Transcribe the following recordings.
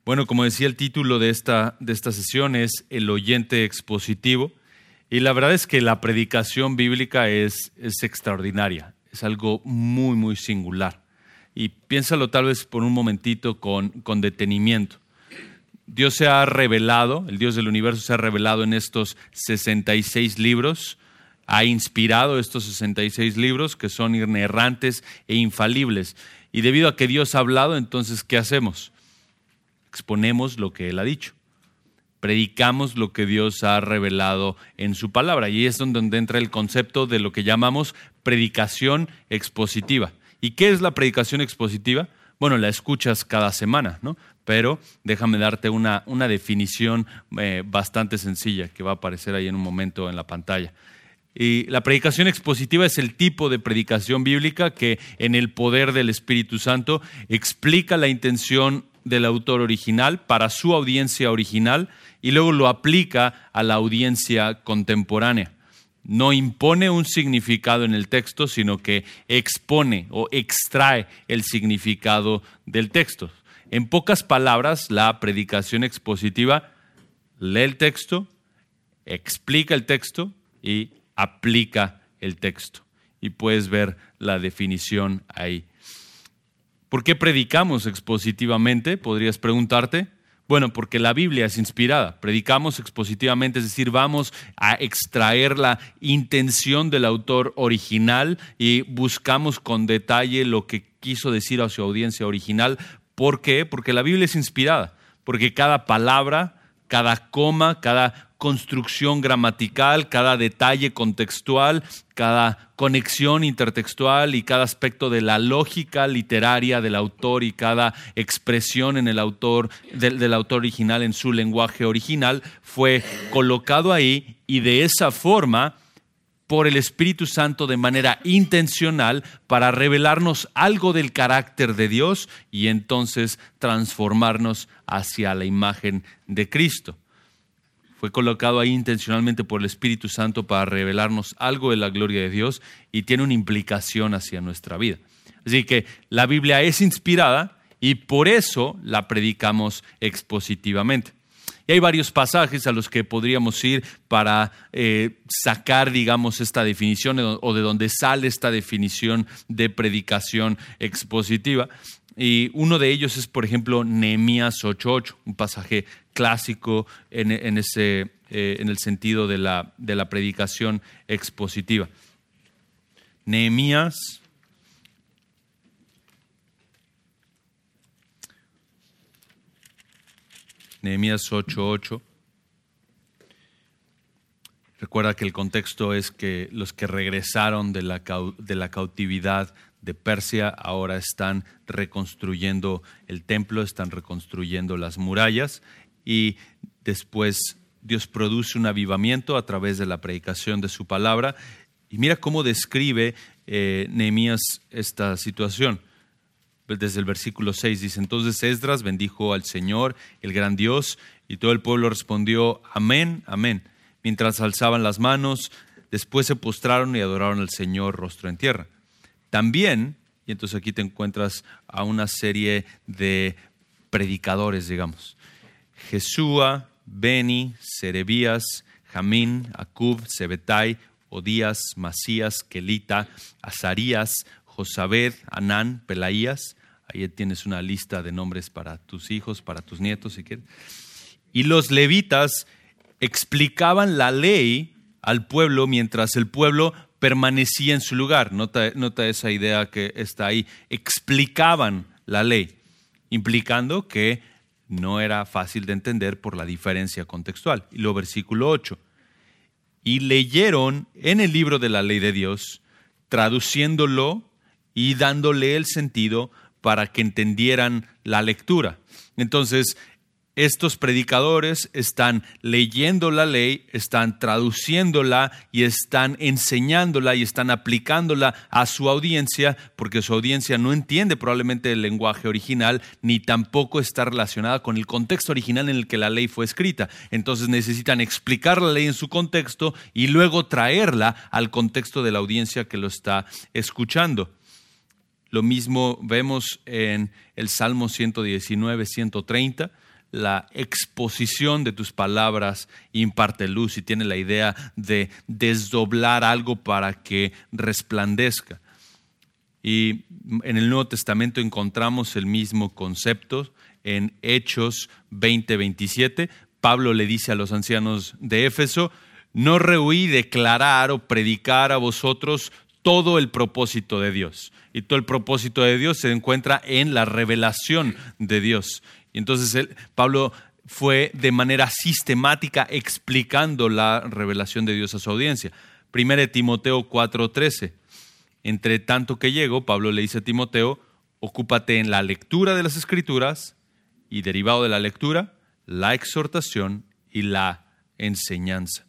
Bueno, como decía, el título de esta sesión es El oyente expositivo. Y la verdad es que la predicación bíblica es extraordinaria. Es algo muy, muy singular. Y piénsalo tal vez por un momentito con detenimiento. Dios se ha revelado, el Dios del universo se ha revelado en estos 66 libros. Ha inspirado estos 66 libros que son inerrantes e infalibles. Y debido a que Dios ha hablado, entonces, ¿qué hacemos? Exponemos lo que Él ha dicho. Predicamos lo que Dios ha revelado en su palabra. Y es donde entra el concepto de lo que llamamos predicación expositiva. ¿Y qué es la predicación expositiva? Bueno, la escuchas cada semana, ¿no? Pero déjame darte una definición bastante sencilla que va a aparecer ahí en un momento en la pantalla. Y la predicación expositiva es el tipo de predicación bíblica que en el poder del Espíritu Santo explica la intención del autor original para su audiencia original y luego lo aplica a la audiencia contemporánea. No impone un significado en el texto, sino que expone o extrae el significado del texto. En pocas palabras, la predicación expositiva lee el texto, explica el texto y aplica el texto. Y puedes ver la definición ahí. ¿Por qué predicamos expositivamente? Podrías preguntarte. Bueno, porque la Biblia es inspirada. Predicamos expositivamente, es decir, vamos a extraer la intención del autor original y buscamos con detalle lo que quiso decir a su audiencia original. ¿Por qué? Porque la Biblia es inspirada. Porque cada palabra, cada coma, cada construcción gramatical, cada detalle contextual, cada conexión intertextual y cada aspecto de la lógica literaria del autor y cada expresión en el autor, del autor original en su lenguaje original fue colocado ahí y de esa forma por el Espíritu Santo de manera intencional para revelarnos algo del carácter de Dios y entonces transformarnos hacia la imagen de Cristo. Fue colocado ahí intencionalmente por el Espíritu Santo para revelarnos algo de la gloria de Dios y tiene una implicación hacia nuestra vida. Así que la Biblia es inspirada y por eso la predicamos expositivamente. Y hay varios pasajes a los que podríamos ir para sacar, digamos, esta definición o de donde sale esta definición de predicación expositiva. Y uno de ellos es, por ejemplo, Nehemías 8:8, un pasaje clásico en el sentido de la predicación expositiva. Nehemías 8:8. Recuerda que el contexto es que los que regresaron de la cautividad de Persia ahora están reconstruyendo el templo, están reconstruyendo las murallas y después Dios produce un avivamiento a través de la predicación de su palabra. Y mira cómo describe Nehemías esta situación. Desde el versículo 6 dice: entonces Esdras bendijo al Señor, el gran Dios, y todo el pueblo respondió: amén, amén. Mientras alzaban las manos, después se postraron y adoraron al Señor rostro en tierra. También, y entonces aquí te encuentras a una serie de predicadores, digamos. Jesúa, Beni, Serebías, Jamín, Acub, Sebetai, Odías, Masías, Kelita, Azarías, Josabed, Anán, Pelaías. Ahí tienes una lista de nombres para tus hijos, para tus nietos, si quieres. Y los levitas explicaban la ley al pueblo mientras el pueblo permanecía en su lugar. Nota esa idea que está ahí. Explicaban la ley, implicando que no era fácil de entender por la diferencia contextual. Y luego versículo 8. Y leyeron en el libro de la ley de Dios, traduciéndolo y dándole el sentido para que entendieran la lectura. Entonces, estos predicadores están leyendo la ley, están traduciéndola y están enseñándola y están aplicándola a su audiencia, porque su audiencia no entiende probablemente el lenguaje original, ni tampoco está relacionada con el contexto original en el que la ley fue escrita. Entonces necesitan explicar la ley en su contexto y luego traerla al contexto de la audiencia que lo está escuchando. Lo mismo vemos en el Salmo 119, 130. la exposición de tus palabras imparte luz y tiene la idea de desdoblar algo para que resplandezca. Y en el Nuevo Testamento encontramos el mismo concepto en Hechos 20:27. Pablo le dice a los ancianos de Éfeso: no rehuí declarar o predicar a vosotros todo el propósito de Dios. Y todo el propósito de Dios se encuentra en la revelación de Dios. Y entonces Pablo fue de manera sistemática explicando la revelación de Dios a su audiencia. 1 Timoteo 4:13. Entre tanto que llego, Pablo le dice a Timoteo: ocúpate en la lectura de las Escrituras y, derivado de la lectura, la exhortación y la enseñanza.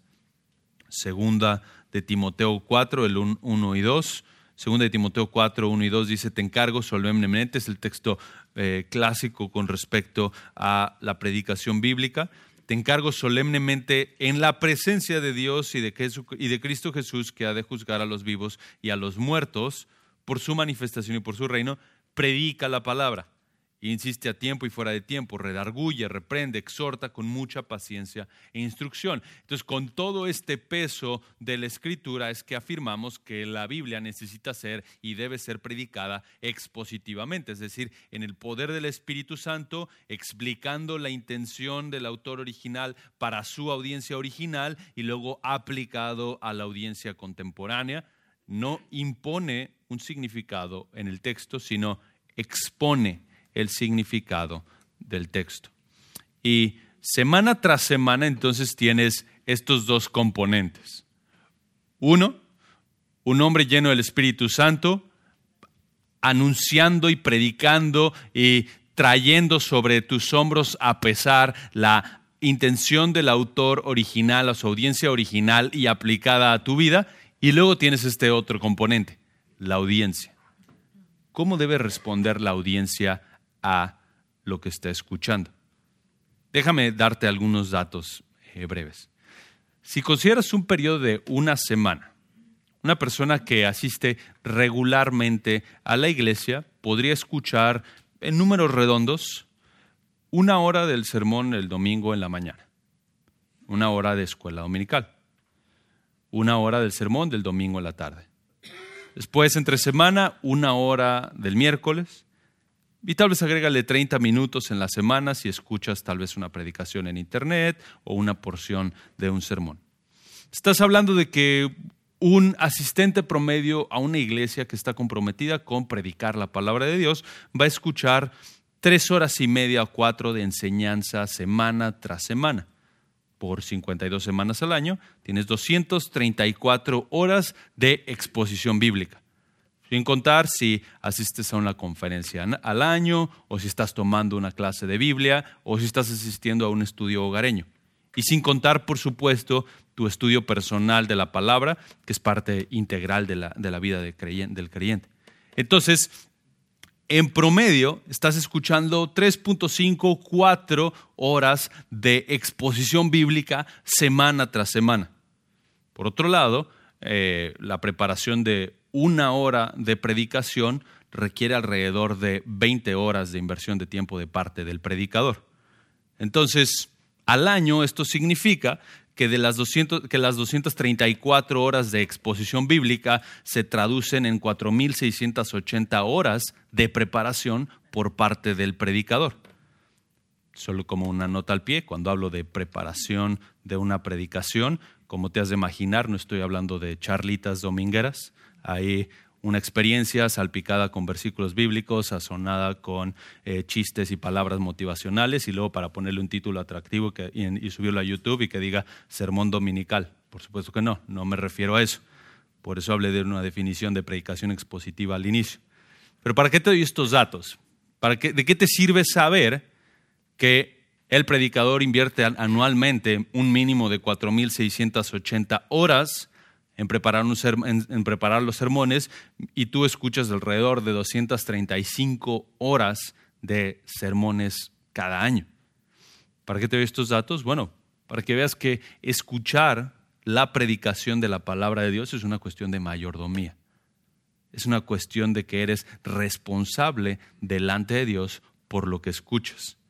Segunda de Timoteo 4, el 1 y 2. Segunda de Timoteo 4, 1 y 2 dice: te encargo solemnemente, es el texto clásico con respecto a la predicación bíblica. Te encargo solemnemente en la presencia de Dios y de Cristo Jesús, que ha de juzgar a los vivos y a los muertos por su manifestación y por su reino. Predica la palabra. Insiste a tiempo y fuera de tiempo, redarguye, reprende, exhorta con mucha paciencia e instrucción. Entonces, con todo este peso de la Escritura es que afirmamos que la Biblia necesita ser y debe ser predicada expositivamente, es decir, en el poder del Espíritu Santo, explicando la intención del autor original para su audiencia original y luego aplicado a la audiencia contemporánea. No impone un significado en el texto, sino expone el significado del texto. Y semana tras semana entonces tienes estos dos componentes. Uno, un hombre lleno del Espíritu Santo anunciando y predicando y trayendo sobre tus hombros a pesar la intención del autor original, a su audiencia original y aplicada a tu vida. Y luego tienes este otro componente, la audiencia. ¿Cómo debe responder la audiencia a lo que está escuchando? Déjame darte algunos datos breves. Si consideras un periodo de una semana, una persona que asiste regularmente a la iglesia podría escuchar en números redondos 1 hora del sermón el domingo en la mañana, 1 hora de escuela dominical, 1 hora del sermón del domingo en la tarde. Después, entre semana, 1 hora del miércoles. Y tal vez agrégale 30 minutos en la semana si escuchas tal vez una predicación en internet o una porción de un sermón. Estás hablando de que un asistente promedio a una iglesia que está comprometida con predicar la palabra de Dios va a escuchar 3 horas y media o 4 de enseñanza semana tras semana. Por 52 semanas al año tienes 234 horas de exposición bíblica. Sin contar si asistes a una conferencia al año, o si estás tomando una clase de Biblia, o si estás asistiendo a un estudio hogareño. Y sin contar, por supuesto, tu estudio personal de la palabra, que es parte integral de la vida del creyente. Entonces, en promedio, estás escuchando 3.5, 4 horas de exposición bíblica semana tras semana. Por otro lado, la preparación de 1 hora de predicación requiere alrededor de 20 horas de inversión de tiempo de parte del predicador. Entonces, al año esto significa que las 234 horas de exposición bíblica se traducen en 4.680 horas de preparación por parte del predicador. Solo como una nota al pie, cuando hablo de preparación de una predicación, como te has de imaginar, no estoy hablando de charlitas domingueras. Hay una experiencia salpicada con versículos bíblicos, sazonada con chistes y palabras motivacionales, y luego para ponerle un título atractivo y subirlo a YouTube y que diga sermón dominical. Por supuesto que no me refiero a eso. Por eso hablé de una definición de predicación expositiva al inicio. Pero ¿para qué te doy estos datos? ¿De qué te sirve saber que el predicador invierte anualmente un mínimo de 4.680 horas en preparar los sermones, y tú escuchas alrededor de 235 horas de sermones cada año? ¿Para qué te doy estos datos? Bueno, para que veas que escuchar la predicación de la palabra de Dios es una cuestión de mayordomía. Es una cuestión de que eres responsable delante de Dios por lo que escuchas.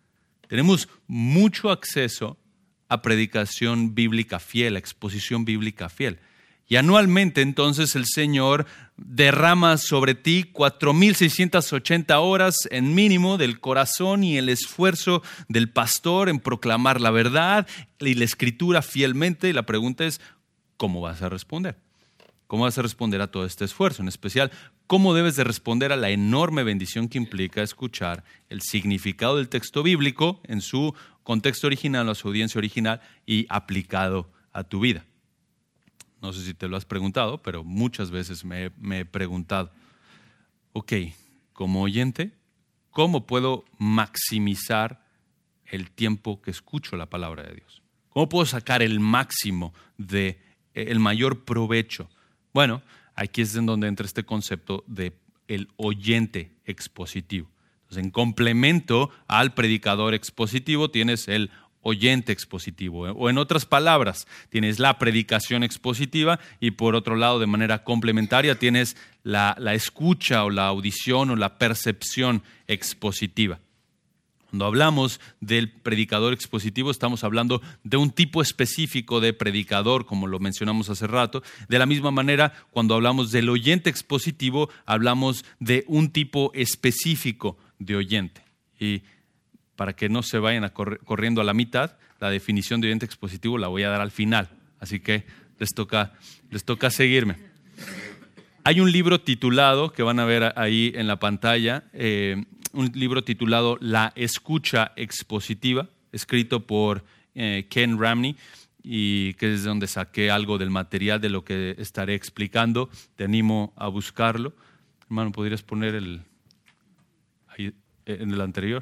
Tenemos mucho acceso a predicación bíblica fiel, a exposición bíblica fiel. Y anualmente entonces el Señor derrama sobre ti 4,680 horas en mínimo del corazón y el esfuerzo del pastor en proclamar la verdad y la Escritura fielmente. Y la pregunta es, ¿cómo vas a responder? ¿Cómo vas a responder a todo este esfuerzo? En especial, ¿cómo debes de responder a la enorme bendición que implica escuchar el significado del texto bíblico en su contexto original, a su audiencia original y aplicado a tu vida? No sé si te lo has preguntado, pero muchas veces me he preguntado, ok, como oyente, ¿cómo puedo maximizar el tiempo que escucho la palabra de Dios? ¿Cómo puedo sacar el máximo el mayor provecho? Bueno, aquí es en donde entra este concepto de el oyente expositivo. Entonces, en complemento al predicador expositivo tienes el oyente expositivo, o en otras palabras, tienes la predicación expositiva y por otro lado, de manera complementaria, tienes la escucha o la audición o la percepción expositiva. Cuando hablamos del predicador expositivo, estamos hablando de un tipo específico de predicador, como lo mencionamos hace rato. De la misma manera, cuando hablamos del oyente expositivo, hablamos de un tipo específico de oyente. Y para que no se vayan corriendo a la mitad, la definición de oyente expositivo la voy a dar al final. Así que les toca seguirme. Hay un libro titulado, que van a ver ahí en la pantalla, un libro titulado La escucha expositiva, escrito por Ken Ramney, y que es donde saqué algo del material de lo que estaré explicando. Te animo a buscarlo. Hermano, ¿podrías poner ahí, en el anterior?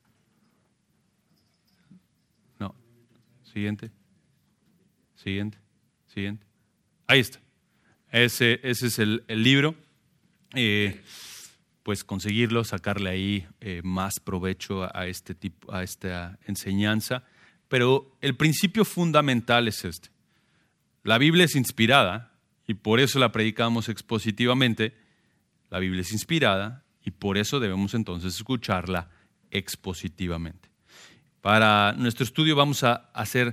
No. Siguiente. Ahí está. Ese es el libro. Pues conseguirlo, sacarle ahí más provecho a esta enseñanza. Pero el principio fundamental es este. La Biblia es inspirada y por eso la predicamos expositivamente. La Biblia es inspirada y por eso debemos entonces escucharla expositivamente. Para nuestro estudio vamos a hacer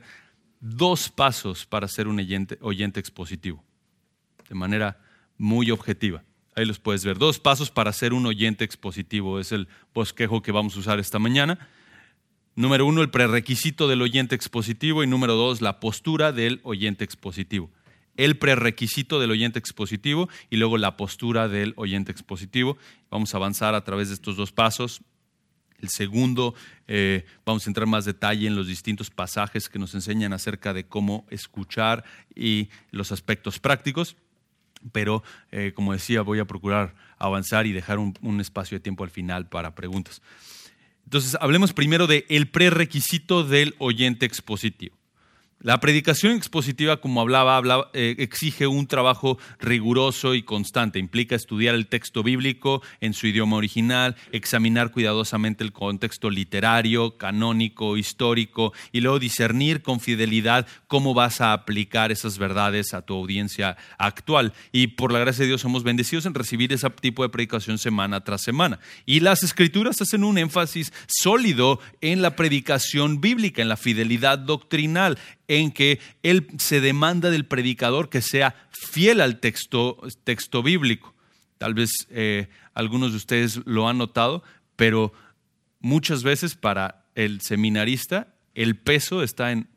2 pasos para ser un oyente expositivo, de manera muy objetiva. Ahí los puedes ver. 2 pasos para ser un oyente expositivo. Es el bosquejo que vamos a usar esta mañana. Número 1, el prerequisito del oyente expositivo. Y número 2, la postura del oyente expositivo. El prerequisito del oyente expositivo y luego la postura del oyente expositivo. Vamos a avanzar a través de estos 2 pasos. El segundo, vamos a entrar en más detalle en los distintos pasajes que nos enseñan acerca de cómo escuchar y los aspectos prácticos. Pero, como decía, voy a procurar avanzar y dejar un espacio de tiempo al final para preguntas. Entonces, hablemos primero del prerequisito del oyente expositivo. La predicación expositiva, como hablaba, exige un trabajo riguroso y constante. Implica estudiar el texto bíblico en su idioma original, examinar cuidadosamente el contexto literario, canónico, histórico y luego discernir con fidelidad cómo vas a aplicar esas verdades a tu audiencia actual. Y por la gracia de Dios somos bendecidos en recibir ese tipo de predicación semana tras semana. Y las Escrituras hacen un énfasis sólido en la predicación bíblica, en la fidelidad doctrinal, en que él se demanda del predicador que sea fiel al texto bíblico. Tal vez algunos de ustedes lo han notado, pero muchas veces para el seminarista el peso está en,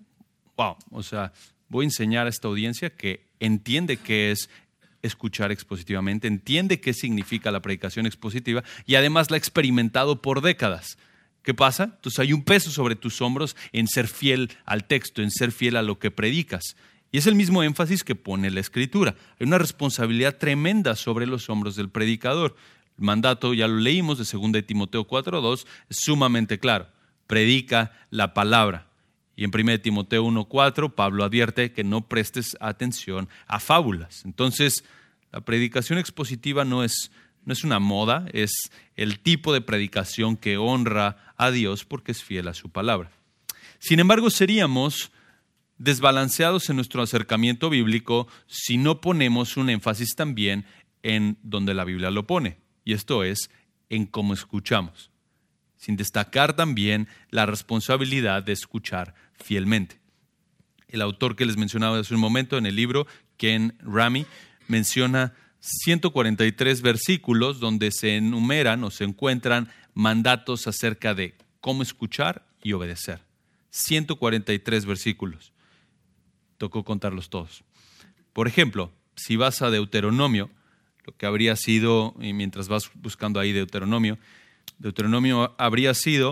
voy a enseñar a esta audiencia que entiende qué es escuchar expositivamente, entiende qué significa la predicación expositiva y además la ha experimentado por décadas. ¿Qué pasa? Entonces hay un peso sobre tus hombros en ser fiel al texto, en ser fiel a lo que predicas. Y es el mismo énfasis que pone la Escritura. Hay una responsabilidad tremenda sobre los hombros del predicador. El mandato, ya lo leímos, de 2 Timoteo 4:2, es sumamente claro. Predica la palabra. Y en 1 Timoteo 1:4, Pablo advierte que no prestes atención a fábulas. Entonces, la predicación expositiva no es una moda, es el tipo de predicación que honra a Dios porque es fiel a su palabra. Sin embargo, seríamos desbalanceados en nuestro acercamiento bíblico si no ponemos un énfasis también en donde la Biblia lo pone, y esto es en cómo escuchamos. sin destacar también la responsabilidad de escuchar fielmente. El autor que les mencionaba hace un momento en el libro, Ken Rami, menciona 143 versículos donde se enumeran o se encuentran mandatos acerca de cómo escuchar y obedecer. 143 versículos. Tocó contarlos todos. Por ejemplo, si vas a Deuteronomio, lo que habría sido, y mientras vas buscando ahí Deuteronomio habría sido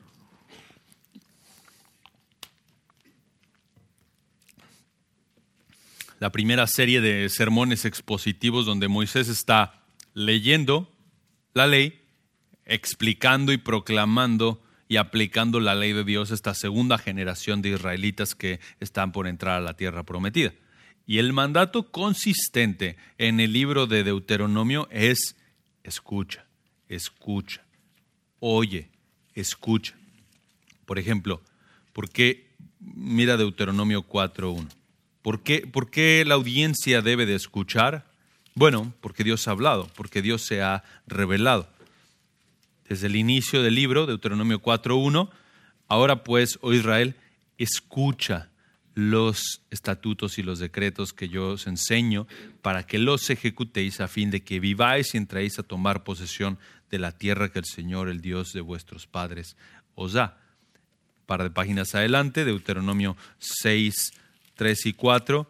la primera serie de sermones expositivos donde Moisés está leyendo la ley, explicando y proclamando y aplicando la ley de Dios a esta segunda generación de israelitas que están por entrar a la tierra prometida. Y el mandato consistente en el libro de Deuteronomio es escucha, escucha, oye, escucha. Por ejemplo, mira Deuteronomio 4:1. ¿Por qué la audiencia debe de escuchar? Bueno, porque Dios ha hablado, porque Dios se ha revelado. Desde el inicio del libro, Deuteronomio 4:1, ahora pues, oh Israel, escucha los estatutos y los decretos que yo os enseño para que los ejecutéis a fin de que viváis y entréis a tomar posesión de la tierra que el Señor, el Dios de vuestros padres, os da. Un par de páginas adelante, Deuteronomio 6, 3 y 4,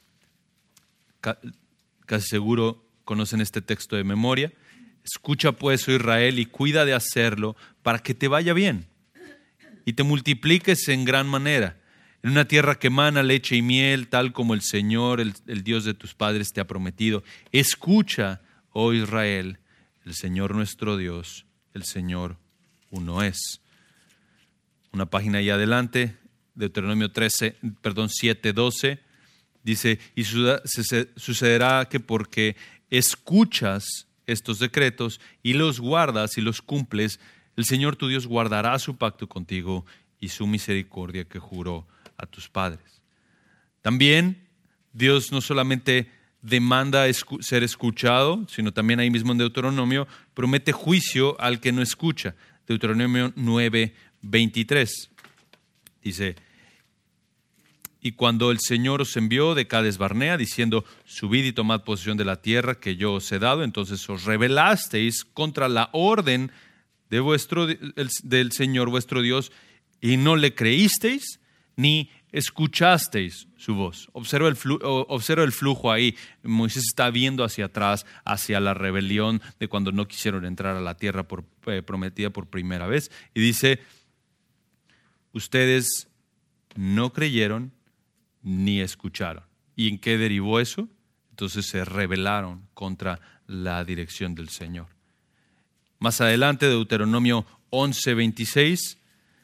casi seguro conocen este texto de memoria. Escucha pues, oh Israel, y cuida de hacerlo para que te vaya bien y te multipliques en gran manera, en una tierra que emana leche y miel, tal como el Señor, el Dios de tus padres, te ha prometido. Escucha, oh Israel, el Señor nuestro Dios, el Señor uno es. Una página ahí adelante, Deuteronomio 7:12, dice, y sucederá que porque escuchas estos decretos y los guardas y los cumples, el Señor tu Dios guardará su pacto contigo y su misericordia que juró a tus padres. También Dios no solamente demanda ser escuchado, sino también ahí mismo en Deuteronomio promete juicio al que no escucha. Deuteronomio 9:23 dice, y cuando el Señor os envió de Cades Barnea, diciendo, subid y tomad posesión de la tierra que yo os he dado, entonces os rebelasteis contra la orden del Señor vuestro Dios, y no le creísteis, ni escuchasteis su voz. Observa el flujo ahí. Moisés está viendo hacia atrás, hacia la rebelión de cuando no quisieron entrar a la tierra prometida por primera vez. Y dice, ustedes no creyeron ni escucharon. ¿Y en qué derivó eso? Entonces se rebelaron contra la dirección del Señor. Más adelante, Deuteronomio 11:26,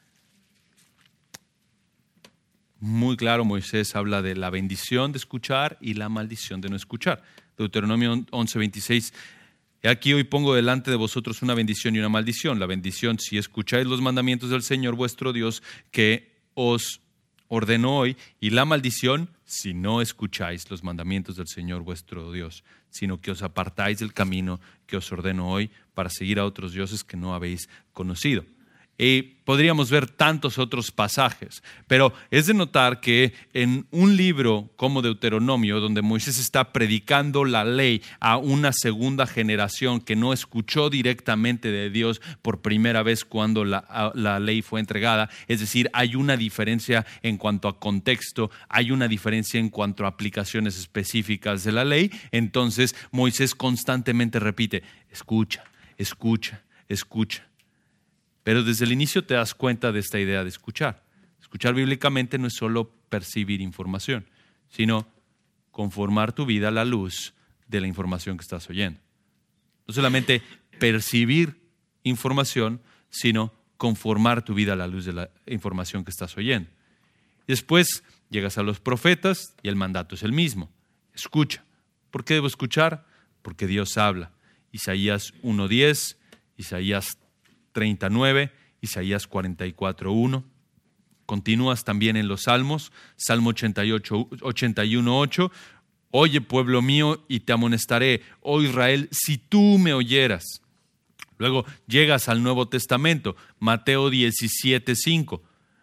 muy claro, Moisés habla de la bendición de escuchar y la maldición de no escuchar. Deuteronomio 11:26, aquí hoy pongo delante de vosotros una bendición y una maldición. La bendición, si escucháis los mandamientos del Señor vuestro Dios que os ordenó hoy, y la maldición, si no escucháis los mandamientos del Señor vuestro Dios, sino que os apartáis del camino que os ordeno hoy para seguir a otros dioses que no habéis conocido. Y podríamos ver tantos otros pasajes, pero es de notar que en un libro como Deuteronomio, donde Moisés está predicando la ley a una segunda generación que no escuchó directamente de Dios por primera vez cuando la ley fue entregada, es decir, hay una diferencia en cuanto a contexto, hay una diferencia en cuanto a aplicaciones específicas de la ley. Entonces Moisés constantemente repite, escucha, escucha, escucha. Pero desde el inicio te das cuenta de esta idea de escuchar. Escuchar bíblicamente no es solo percibir información, sino conformar tu vida a la luz de la información que estás oyendo. No solamente percibir información, sino conformar tu vida a la luz de la información que estás oyendo. Después llegas a los profetas y el mandato es el mismo. Escucha. ¿Por qué debo escuchar? Porque Dios habla. Isaías 1:10, Isaías 39, Isaías 44:1. Continúas también en los Salmos, Salmo 81:8. Oye, pueblo mío, y te amonestaré, oh Israel, si tú me oyeras. Luego llegas al Nuevo Testamento, Mateo 17:5.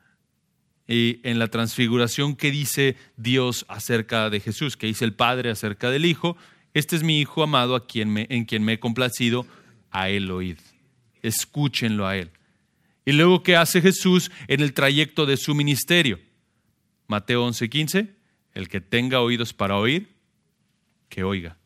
Y en la transfiguración, ¿qué dice Dios acerca de Jesús? ¿Qué dice el Padre acerca del Hijo? Este es mi Hijo amado en quien me he complacido, a Él oíd. Escúchenlo a Él. Y luego, ¿qué hace Jesús en el trayecto de su ministerio? Mateo 11:15, el que tenga oídos para oír, que oiga.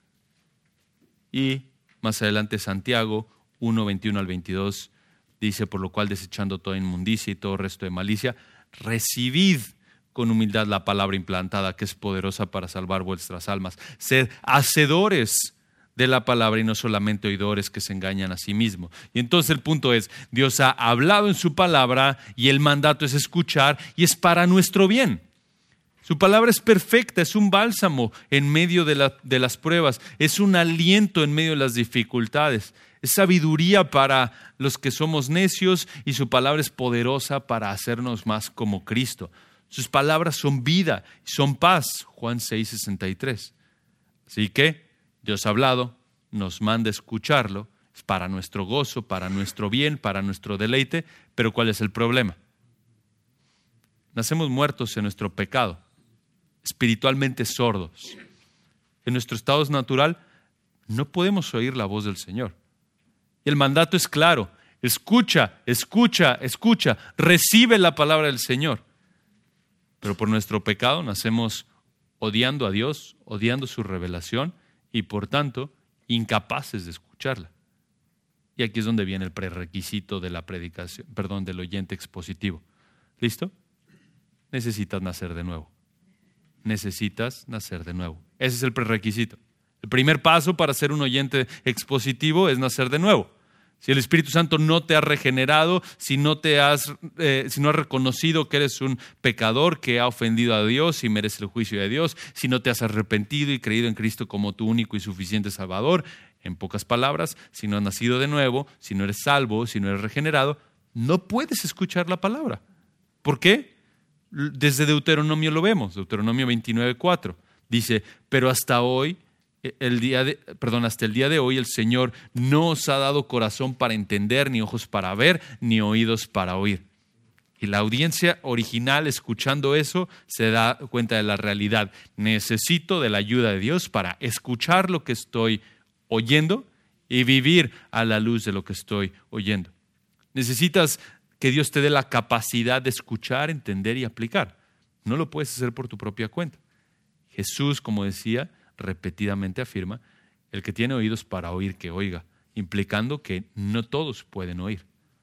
Y más adelante Santiago 1:21 al 22 dice, por lo cual desechando toda inmundicia y todo resto de malicia, recibid con humildad la palabra implantada que es poderosa para salvar vuestras almas. Sed hacedores de la palabra y no solamente oidores que se engañan a sí mismos. Y entonces el punto es, Dios ha hablado en su palabra y el mandato es escuchar y es para nuestro bien. Su palabra es perfecta, es un bálsamo en medio de las pruebas, es un aliento en medio de las dificultades, es sabiduría para los que somos necios y su palabra es poderosa para hacernos más como Cristo. Sus palabras son vida, son paz, Juan 6:63. Así que Dios ha hablado, nos manda escucharlo, es para nuestro gozo, para nuestro bien, para nuestro deleite, pero ¿cuál es el problema? Nacemos muertos en nuestro pecado, espiritualmente sordos. En nuestro estado natural no podemos oír la voz del Señor. Y el mandato es claro, escucha, escucha, escucha, recibe la palabra del Señor. Pero por nuestro pecado nacemos odiando a Dios, odiando su revelación y por tanto incapaces de escucharla. Y aquí es donde viene el prerequisito de la predicación, del oyente expositivo. ¿Listo? Necesitas nacer de nuevo. Necesitas nacer de nuevo. Ese es el prerequisito. El primer paso para ser un oyente expositivo es nacer de nuevo. Si el Espíritu Santo no te ha regenerado, si no has reconocido que eres un pecador que ha ofendido a Dios y merece el juicio de Dios, si no te has arrepentido y creído en Cristo como tu único y suficiente Salvador, en pocas palabras, si no has nacido de nuevo, si no eres salvo, si no eres regenerado, no puedes escuchar la palabra. ¿Por qué? Desde Deuteronomio lo vemos, Deuteronomio 29:4. Dice, pero hasta el día de hoy el Señor no os ha dado corazón para entender, ni ojos para ver, ni oídos para oír. Y la audiencia original, escuchando eso, se da cuenta de la realidad. Necesito de la ayuda de Dios para escuchar lo que estoy oyendo y vivir a la luz de lo que estoy oyendo. Necesitas que Dios te dé la capacidad de escuchar, entender y aplicar. No lo puedes hacer por tu propia cuenta. Jesús, como decía, repetidamente afirma, el que tiene oídos para oír, que oiga, implicando que no todos pueden oír.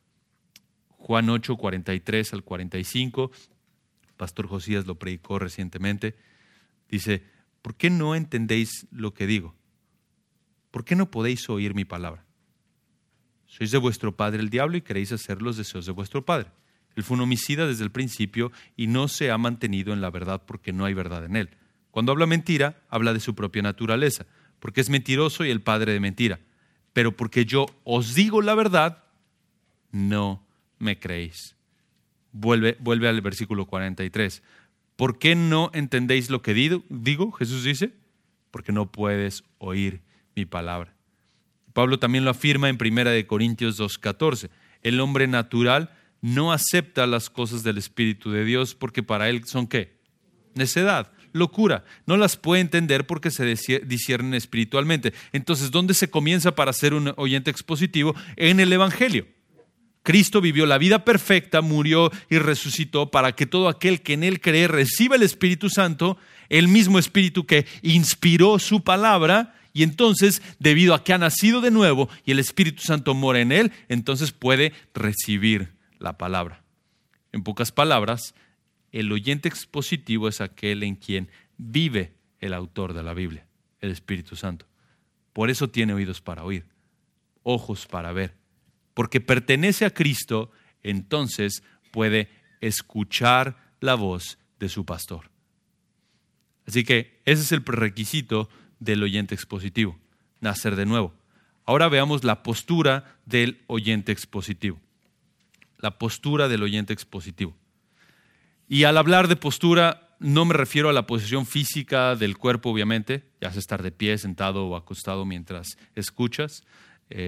Juan 8:43 al 45, Pastor Josías lo predicó recientemente, dice, ¿por qué no entendéis lo que digo? ¿Por qué no podéis oír mi palabra? Sois de vuestro padre el diablo y queréis hacer los deseos de vuestro padre. Él fue un homicida desde el principio y no se ha mantenido en la verdad porque no hay verdad en él. Cuando habla mentira, habla de su propia naturaleza, porque es mentiroso y el padre de mentira. Pero porque yo os digo la verdad, no me creéis. Vuelve al versículo 43. ¿Por qué no entendéis lo que digo? Jesús dice, porque no puedes oír mi palabra. Pablo también lo afirma en 1 Corintios 2:14. El hombre natural no acepta las cosas del Espíritu de Dios porque para él son ¿qué? Necedad, locura. No las puede entender porque se disciernen espiritualmente. Entonces, ¿dónde se comienza para ser un oyente expositivo? En el Evangelio. Cristo vivió la vida perfecta, murió y resucitó para que todo aquel que en Él cree reciba el Espíritu Santo, el mismo Espíritu que inspiró su palabra. Y entonces, debido a que ha nacido de nuevo y el Espíritu Santo mora en él, entonces puede recibir la palabra. En pocas palabras, el oyente expositivo es aquel en quien vive el autor de la Biblia, el Espíritu Santo. Por eso tiene oídos para oír, ojos para ver. Porque pertenece a Cristo, entonces puede escuchar la voz de su pastor. Así que ese es el prerequisito del oyente expositivo, nacer de nuevo. Ahora veamos la postura del oyente expositivo. La postura del oyente expositivo. Y al hablar de postura, no me refiero a la posición física del cuerpo, obviamente, ya sea estar de pie, sentado o acostado mientras escuchas.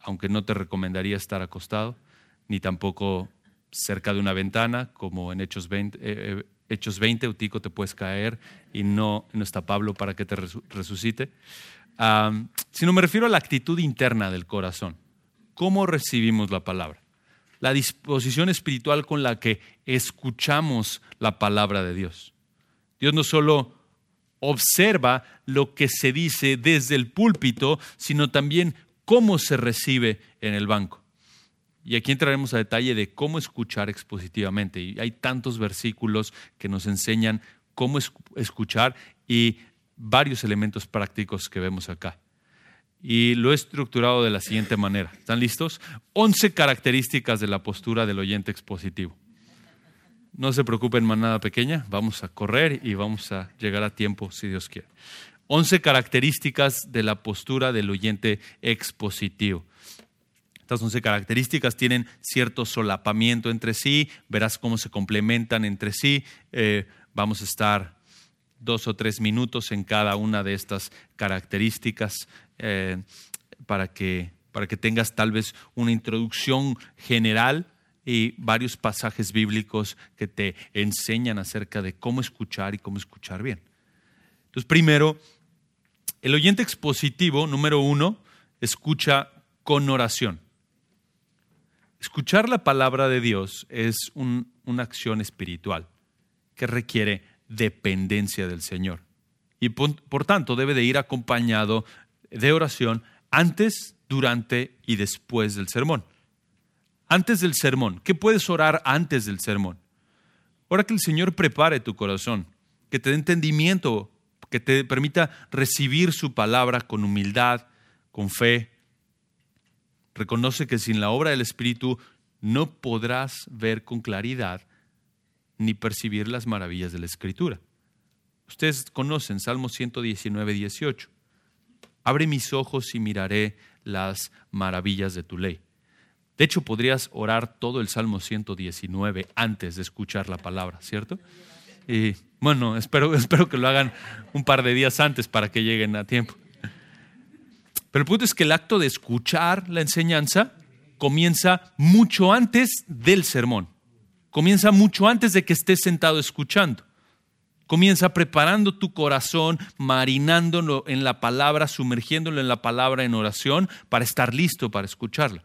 aunque no te recomendaría estar acostado, ni tampoco cerca de una ventana, como en Hechos 20, Eutico, te puedes caer y no está Pablo para que te resucite. Sino me refiero a la actitud interna del corazón. ¿Cómo recibimos la palabra? La disposición espiritual con la que escuchamos la palabra de Dios. Dios no solo observa lo que se dice desde el púlpito, sino también cómo se recibe en el banco. Y aquí entraremos a detalle de cómo escuchar expositivamente. Y hay tantos versículos que nos enseñan cómo escuchar y varios elementos prácticos que vemos acá. Y lo he estructurado de la siguiente manera. ¿Están listos? 11 características de la postura del oyente expositivo. No se preocupen, manada pequeña. Vamos a correr y vamos a llegar a tiempo, si Dios quiere. 11 características de la postura del oyente expositivo. Estas 11 características tienen cierto solapamiento entre sí. Verás cómo se complementan entre sí. Vamos a estar 2 o 3 minutos en cada una de estas características para que tengas tal vez una introducción general y varios pasajes bíblicos que te enseñan acerca de cómo escuchar y cómo escuchar bien. Entonces, primero, el oyente expositivo, número 1, escucha con oración. Escuchar la palabra de Dios es una acción espiritual que requiere dependencia del Señor. Y por tanto debe de ir acompañado de oración antes, durante y después del sermón. Antes del sermón. ¿Qué puedes orar antes del sermón? Ora que el Señor prepare tu corazón, que te dé entendimiento, que te permita recibir su palabra con humildad, con fe. Reconoce que sin la obra del Espíritu no podrás ver con claridad ni percibir las maravillas de la Escritura. Ustedes conocen Salmo 119, 18. Abre mis ojos y miraré las maravillas de tu ley. De hecho, podrías orar todo el Salmo 119 antes de escuchar la palabra, ¿cierto? Y bueno, espero que lo hagan un par de días antes para que lleguen a tiempo. Pero el punto es que el acto de escuchar la enseñanza comienza mucho antes del sermón. Comienza mucho antes de que estés sentado escuchando. Comienza preparando tu corazón, marinándolo en la palabra, sumergiéndolo en la palabra en oración para estar listo para escucharla.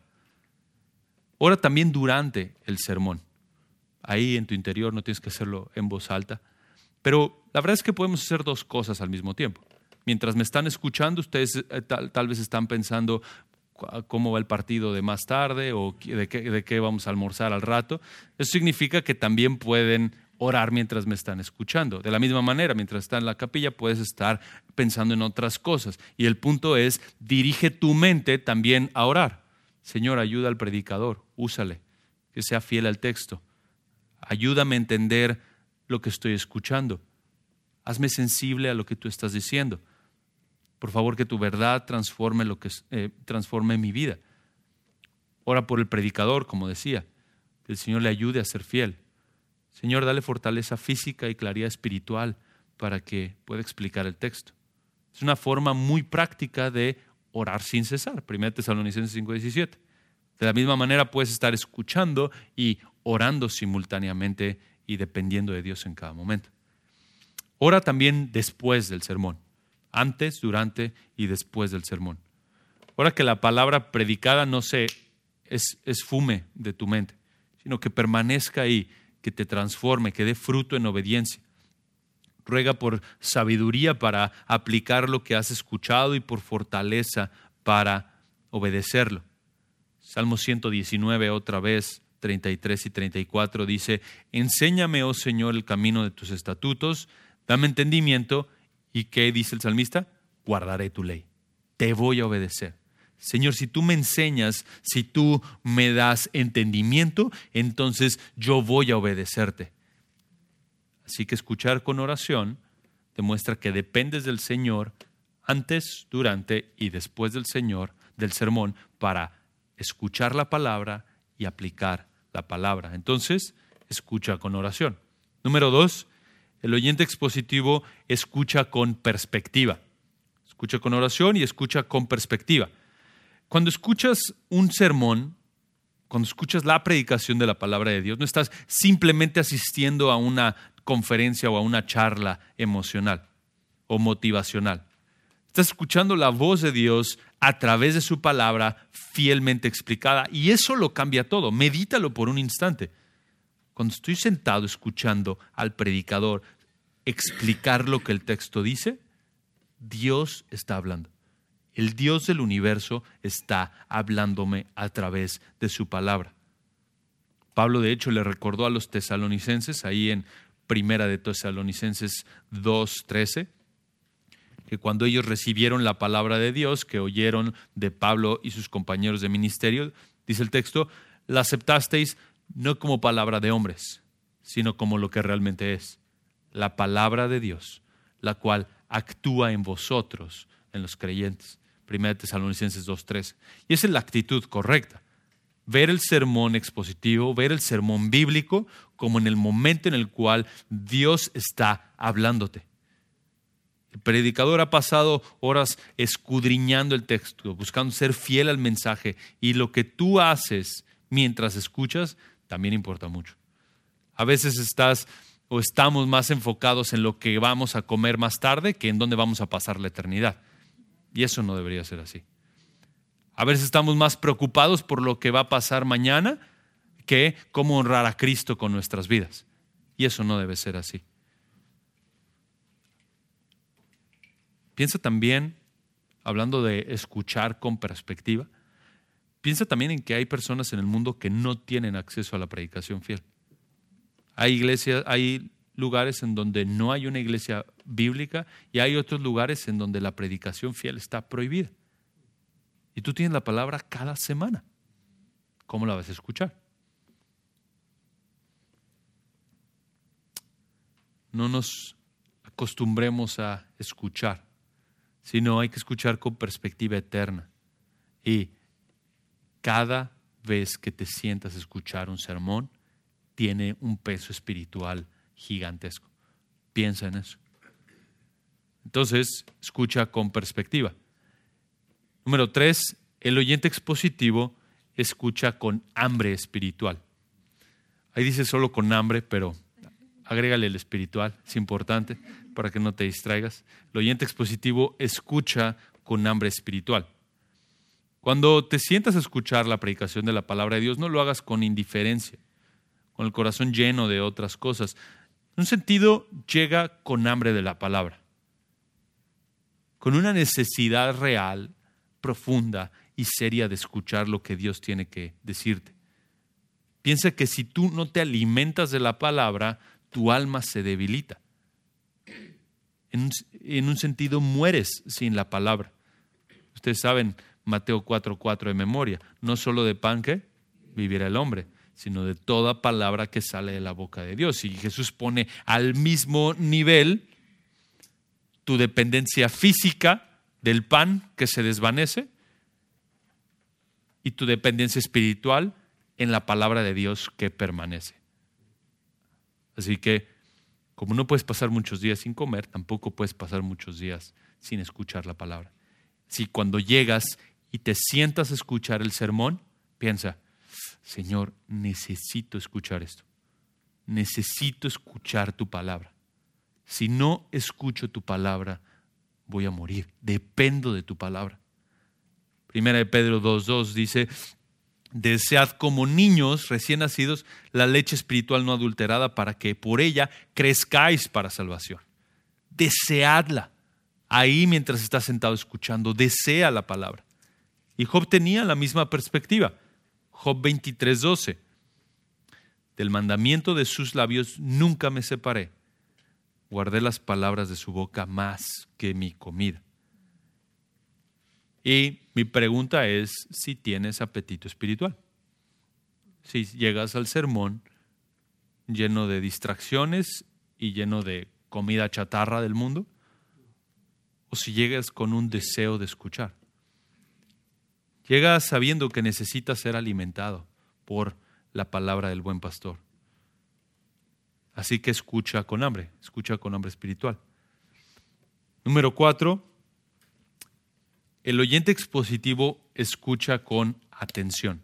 Ora también durante el sermón. Ahí en tu interior no tienes que hacerlo en voz alta. Pero la verdad es que podemos hacer 2 cosas al mismo tiempo. Mientras me están escuchando, ustedes tal vez están pensando cómo va el partido de más tarde o de qué vamos a almorzar al rato. Eso significa que también pueden orar mientras me están escuchando. De la misma manera, mientras estás en la capilla, puedes estar pensando en otras cosas. Y el punto es, dirige tu mente también a orar. Señor, ayuda al predicador, úsale, que sea fiel al texto. Ayúdame a entender lo que estoy escuchando. Hazme sensible a lo que tú estás diciendo. Por favor, que tu verdad transforme mi vida. Ora por el predicador, como decía. Que el Señor le ayude a ser fiel. Señor, dale fortaleza física y claridad espiritual para que pueda explicar el texto. Es una forma muy práctica de orar sin cesar. 1 Tesalonicenses 5:17. De la misma manera puedes estar escuchando y orando simultáneamente y dependiendo de Dios en cada momento. Ora también después del sermón. Antes, durante y después del sermón. Ora que la palabra predicada no se esfume de tu mente, sino que permanezca ahí, que te transforme, que dé fruto en obediencia. Ruega por sabiduría para aplicar lo que has escuchado y por fortaleza para obedecerlo. Salmo 119, otra vez, 33 y 34 dice: enséñame, oh Señor, el camino de tus estatutos, dame entendimiento. ¿Y qué dice el salmista? Guardaré tu ley, te voy a obedecer. Señor, si tú me enseñas, si tú me das entendimiento, entonces yo voy a obedecerte. Así que escuchar con oración demuestra que dependes del Señor antes, durante y después del sermón para escuchar la palabra y aplicar la palabra. Entonces, escucha con oración. Número 2, el oyente expositivo escucha con perspectiva. Escucha con oración y escucha con perspectiva. Cuando escuchas un sermón, cuando escuchas la predicación de la palabra de Dios, no estás simplemente asistiendo a una conferencia o a una charla emocional o motivacional. Estás escuchando la voz de Dios a través de su palabra fielmente explicada, y eso lo cambia todo. Medítalo por un instante. Cuando estoy sentado escuchando al predicador explicar lo que el texto dice, Dios está hablando. El Dios del universo está hablándome a través de su palabra. Pablo, de hecho, le recordó a los tesalonicenses, ahí en Primera de Tesalonicenses 2:13, que cuando ellos recibieron la palabra de Dios, que oyeron de Pablo y sus compañeros de ministerio, dice el texto, la aceptasteis no como palabra de hombres, sino como lo que realmente es, la palabra de Dios, la cual actúa en vosotros, en los creyentes. 1 Tesalonicenses 2:13. Y esa es la actitud correcta. Ver el sermón expositivo, ver el sermón bíblico como en el momento en el cual Dios está hablándote. El predicador ha pasado horas escudriñando el texto, buscando ser fiel al mensaje, y lo que tú haces mientras escuchas también importa mucho. A veces estamos más enfocados en lo que vamos a comer más tarde que en dónde vamos a pasar la eternidad. Y eso no debería ser así. A veces estamos más preocupados por lo que va a pasar mañana que cómo honrar a Cristo con nuestras vidas. Y eso no debe ser así. Piensa también, hablando de escuchar con perspectiva, piensa también en que hay personas en el mundo que no tienen acceso a la predicación fiel. Hay iglesias, hay lugares en donde no hay una iglesia bíblica, y hay otros lugares en donde la predicación fiel está prohibida. Y tú tienes la palabra cada semana. ¿Cómo la vas a escuchar? No nos acostumbremos a escuchar, sino hay que escuchar con perspectiva eterna. Y cada vez que te sientas a escuchar un sermón, tiene un peso espiritual gigantesco. Piensa en eso. Entonces, escucha con perspectiva. Número 3, el oyente expositivo escucha con hambre espiritual. Ahí dice solo con hambre, pero agrégale el espiritual, es importante para que no te distraigas. El oyente expositivo escucha con hambre espiritual. Cuando te sientas a escuchar la predicación de la palabra de Dios, no lo hagas con indiferencia, con el corazón lleno de otras cosas. En un sentido, llega con hambre de la palabra, con una necesidad real, profunda y seria de escuchar lo que Dios tiene que decirte. Piensa que si tú no te alimentas de la palabra, tu alma se debilita. En un sentido, mueres sin la palabra. Ustedes saben Mateo 4:4 de memoria. No solo de pan que vivirá el hombre, sino de toda palabra que sale de la boca de Dios. Y Jesús pone al mismo nivel tu dependencia física del pan que se desvanece y tu dependencia espiritual en la palabra de Dios que permanece. Así que, como no puedes pasar muchos días sin comer, tampoco puedes pasar muchos días sin escuchar la palabra. Si cuando llegas y te sientas a escuchar el sermón, piensa, Señor, necesito escuchar esto. Necesito escuchar tu palabra. Si no escucho tu palabra, voy a morir. Dependo de tu palabra. Primera de Pedro 2:2 dice, desead como niños recién nacidos la leche espiritual no adulterada para que por ella crezcáis para salvación. Deseadla. Ahí mientras estás sentado escuchando, desea la palabra. Y Job tenía la misma perspectiva. Job 23:12. Del mandamiento de sus labios nunca me separé. Guardé las palabras de su boca más que mi comida. Y mi pregunta es si tienes apetito espiritual. Si llegas al sermón lleno de distracciones y lleno de comida chatarra del mundo, o si llegas con un deseo de escuchar. Llegas sabiendo que necesitas ser alimentado por la palabra del buen pastor. Así que escucha con hambre espiritual. Número 4, el oyente expositivo escucha con atención.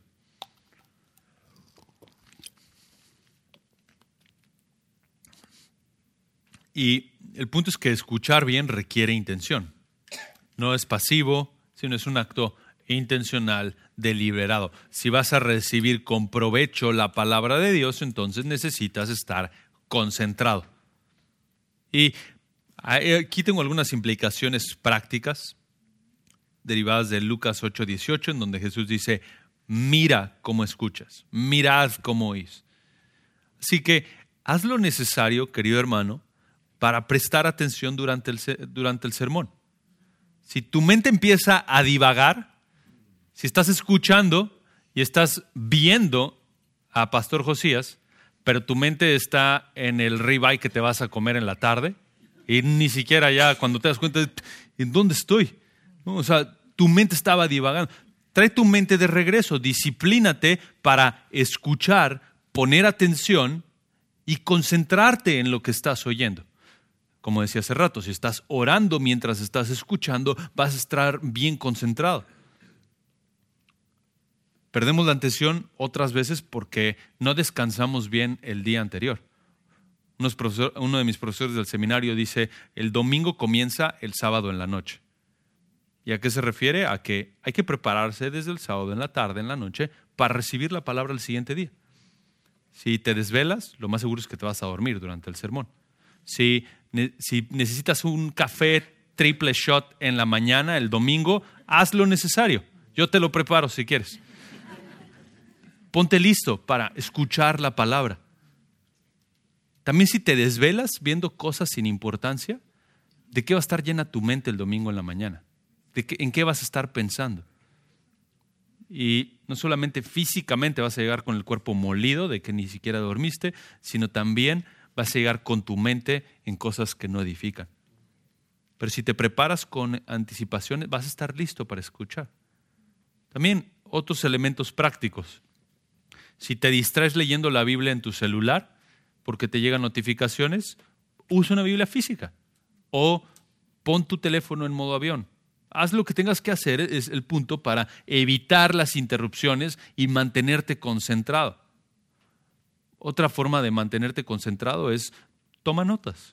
Y el punto es que escuchar bien requiere intención. No es pasivo, sino es un acto intencional, deliberado. Si vas a recibir con provecho la palabra de Dios, entonces necesitas estar concentrado. Y aquí tengo algunas implicaciones prácticas derivadas de Lucas 8:18, en donde Jesús dice, mira cómo escuchas, mirad cómo oís. Así que haz lo necesario, querido hermano, para prestar atención durante el sermón. Si tu mente empieza a divagar, si estás escuchando y estás viendo a Pastor Josías, pero tu mente está en el ribeye que te vas a comer en la tarde, y ni siquiera ya cuando te das cuenta, ¿en dónde estoy? ¿No? O sea, tu mente estaba divagando. Trae tu mente de regreso, disciplínate para escuchar, poner atención y concentrarte en lo que estás oyendo. Como decía hace rato, si estás orando mientras estás escuchando, vas a estar bien concentrado. Perdemos la atención otras veces porque no descansamos bien el día anterior. Uno de mis profesores del seminario dice, el domingo comienza el sábado en la noche. ¿Y a qué se refiere? A que hay que prepararse desde el sábado en la tarde, en la noche, para recibir la palabra el siguiente día. Si te desvelas, lo más seguro es que te vas a dormir durante el sermón. Si necesitas un café triple shot en la mañana, el domingo, haz lo necesario. Yo te lo preparo si quieres. Ponte listo para escuchar la palabra. También si te desvelas viendo cosas sin importancia, ¿de qué va a estar llena tu mente el domingo en la mañana? ¿En qué vas a estar pensando? Y no solamente físicamente vas a llegar con el cuerpo molido de que ni siquiera dormiste, sino también vas a llegar con tu mente en cosas que no edifican. Pero si te preparas con anticipaciones, vas a estar listo para escuchar. También otros elementos prácticos. Si te distraes leyendo la Biblia en tu celular porque te llegan notificaciones, usa una Biblia física o pon tu teléfono en modo avión. Haz lo que tengas que hacer, es el punto para evitar las interrupciones y mantenerte concentrado. Otra forma de mantenerte concentrado es toma notas.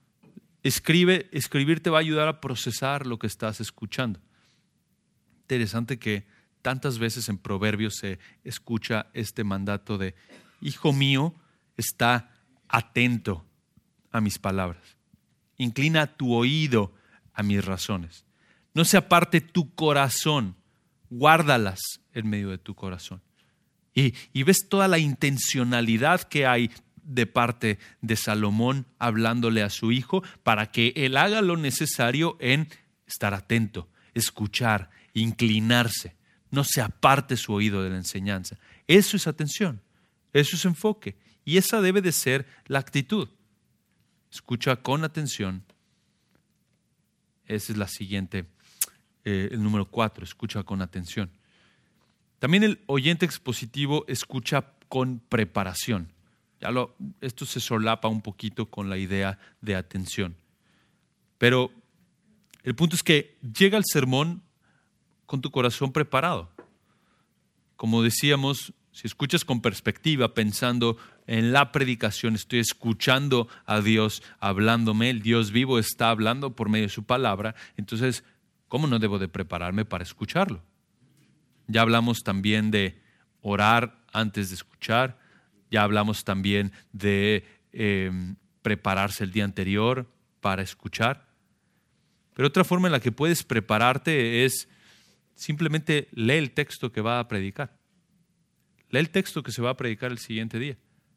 Escribir te va a ayudar a procesar lo que estás escuchando. Interesante que tantas veces en Proverbios se escucha este mandato de hijo mío, está atento a mis palabras. Inclina tu oído a mis razones. No se aparte tu corazón, guárdalas en medio de tu corazón. Y ves toda la intencionalidad que hay de parte de Salomón hablándole a su hijo para que él haga lo necesario en estar atento, escuchar, inclinarse. No se aparte su oído de la enseñanza. Eso es atención, eso es enfoque. Y esa debe de ser la actitud. Escucha con atención. Esa es la siguiente, el número 4, escucha con atención. También el oyente expositivo escucha con preparación. Esto se solapa un poquito con la idea de atención. Pero el punto es que llega el sermón con tu corazón preparado. Como decíamos, si escuchas con perspectiva, pensando en la predicación, estoy escuchando a Dios hablándome, el Dios vivo está hablando por medio de su palabra, entonces, ¿cómo no debo de prepararme para escucharlo? Ya hablamos también de orar antes de escuchar, ya hablamos también de prepararse el día anterior para escuchar. Pero otra forma en la que puedes prepararte es simplemente lee el texto que va a predicar. Lee el texto que se va a predicar el siguiente día.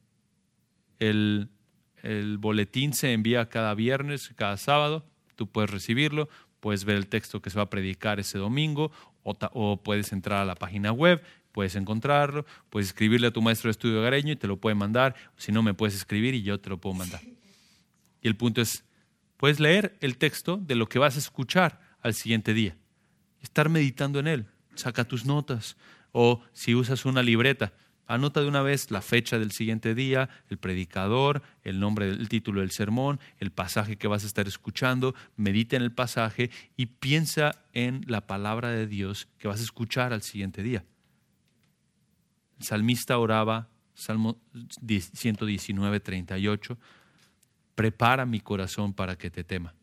El boletín se envía cada viernes, cada sábado. Tú puedes recibirlo, puedes ver el texto que se va a predicar ese domingo o puedes entrar a la página web, puedes encontrarlo, puedes escribirle a tu maestro de estudio hogareño y te lo puede mandar. Si no, me puedes escribir y yo te lo puedo mandar. Y el punto es, puedes leer el texto de lo que vas a escuchar al siguiente día. Estar meditando en él. Saca tus notas. O si usas una libreta, Anota de una vez la fecha del siguiente día, el predicador, el nombre, el título del sermón, el pasaje que vas a estar escuchando. Medita en el pasaje y piensa en la palabra de Dios que vas a escuchar al siguiente día. El salmista oraba, Salmo 119, 38, prepara mi corazón para que te tema.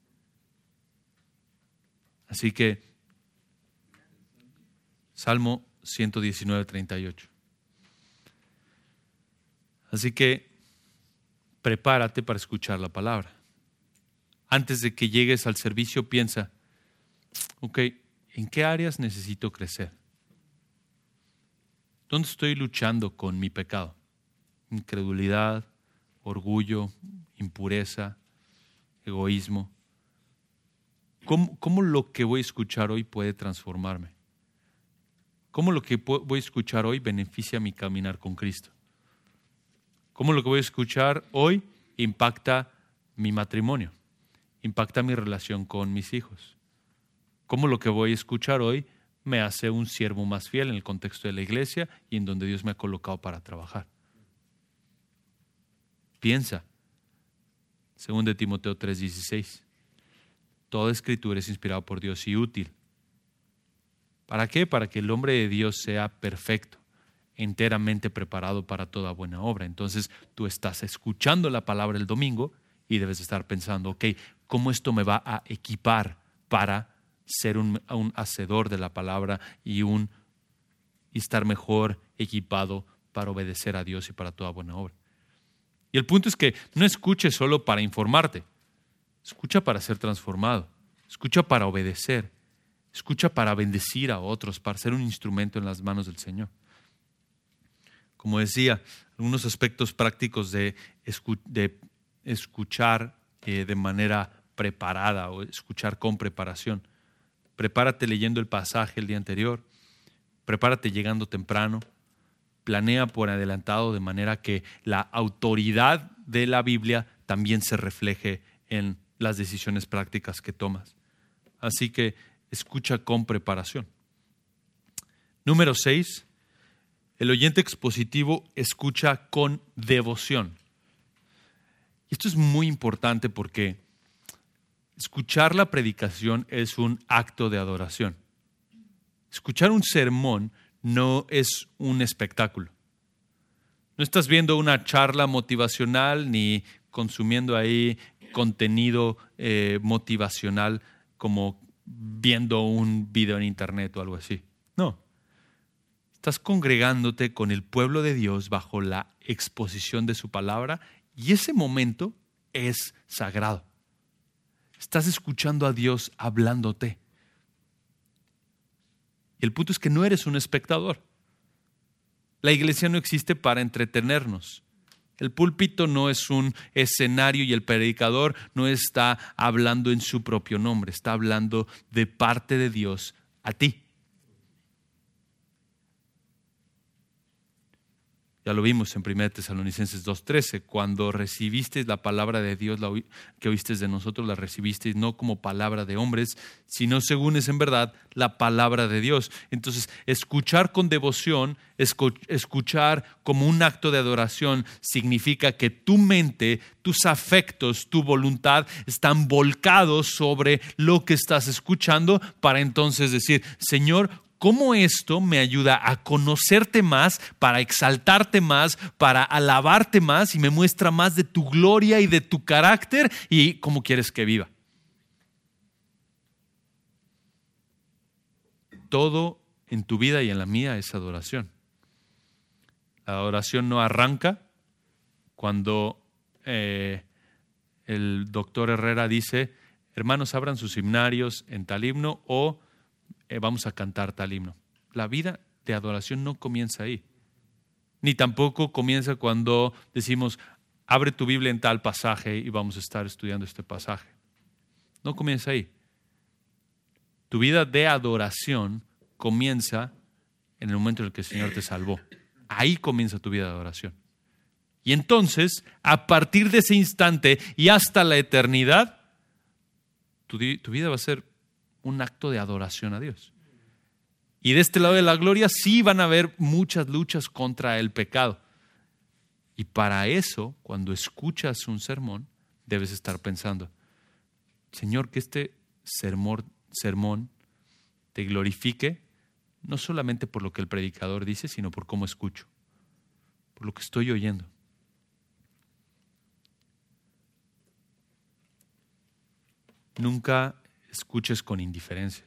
Así que, Salmo 119, 38. Así que, prepárate para escuchar la palabra. Antes de que llegues al servicio, piensa, ok, ¿en qué áreas necesito crecer? ¿Dónde estoy luchando con mi pecado? Incredulidad, orgullo, impureza, egoísmo. ¿Cómo lo que voy a escuchar hoy puede transformarme? ¿Cómo lo que voy a escuchar hoy beneficia mi caminar con Cristo? ¿Cómo lo que voy a escuchar hoy impacta mi matrimonio? Impacta mi relación con mis hijos. ¿Cómo lo que voy a escuchar hoy me hace un siervo más fiel en el contexto de la iglesia y en donde Dios me ha colocado para trabajar? Piensa. 2 Timoteo 3:16. Toda escritura es inspirada por Dios y útil. ¿Para qué? Para que el hombre de Dios sea perfecto, enteramente preparado para toda buena obra. Entonces tú estás escuchando la palabra el domingo y debes estar pensando, ok, ¿cómo esto me va a equipar para ser un hacedor de la palabra y estar mejor equipado para obedecer a Dios y para toda buena obra? Y el punto es que no escuches solo para informarte. Escucha para ser transformado, escucha para obedecer, escucha para bendecir a otros, para ser un instrumento en las manos del Señor. Como decía, algunos aspectos prácticos de escuchar de manera preparada o escuchar con preparación. Prepárate leyendo el pasaje el día anterior, prepárate llegando temprano, planea por adelantado de manera que la autoridad de la Biblia también se refleje en las decisiones prácticas que tomas. Así que escucha con preparación. Número 6, el oyente expositivo escucha con devoción. Esto es muy importante porque escuchar la predicación es un acto de adoración. Escuchar un sermón no es un espectáculo. No estás viendo una charla motivacional ni consumiendo ahí contenido motivacional como viendo un video en internet o algo así. No. Estás congregándote con el pueblo de Dios bajo la exposición de su palabra y ese momento es sagrado. Estás escuchando a Dios hablándote. Y el punto es que no eres un espectador. La iglesia no existe para entretenernos. El púlpito no es un escenario y el predicador no está hablando en su propio nombre, está hablando de parte de Dios a ti. Ya lo vimos en 1 Tesalonicenses 2:13, cuando recibisteis la palabra de Dios que oísteis de nosotros, la recibisteis no como palabra de hombres, sino según es en verdad la palabra de Dios. Entonces, escuchar con devoción, escuchar como un acto de adoración, significa que tu mente, tus afectos, tu voluntad están volcados sobre lo que estás escuchando para entonces decir, Señor, ¿cómo esto me ayuda a conocerte más, para exaltarte más, para alabarte más y me muestra más de tu gloria y de tu carácter y cómo quieres que viva? Todo en tu vida y en la mía es adoración. La adoración no arranca cuando el doctor Herrera dice, hermanos, abran sus himnarios en tal himno o vamos a cantar tal himno. La vida de adoración no comienza ahí. Ni tampoco comienza cuando decimos, abre tu Biblia en tal pasaje y vamos a estar estudiando este pasaje. No comienza ahí. Tu vida de adoración comienza en el momento en el que el Señor te salvó. Ahí comienza tu vida de adoración. Y entonces, a partir de ese instante y hasta la eternidad, tu vida va a ser un acto de adoración a Dios. Y de este lado de la gloria sí van a haber muchas luchas contra el pecado. Y para eso, cuando escuchas un sermón, debes estar pensando, Señor, que este sermón te glorifique, no solamente por lo que el predicador dice, sino por cómo escucho, por lo que estoy oyendo. Nunca escuches con indiferencia.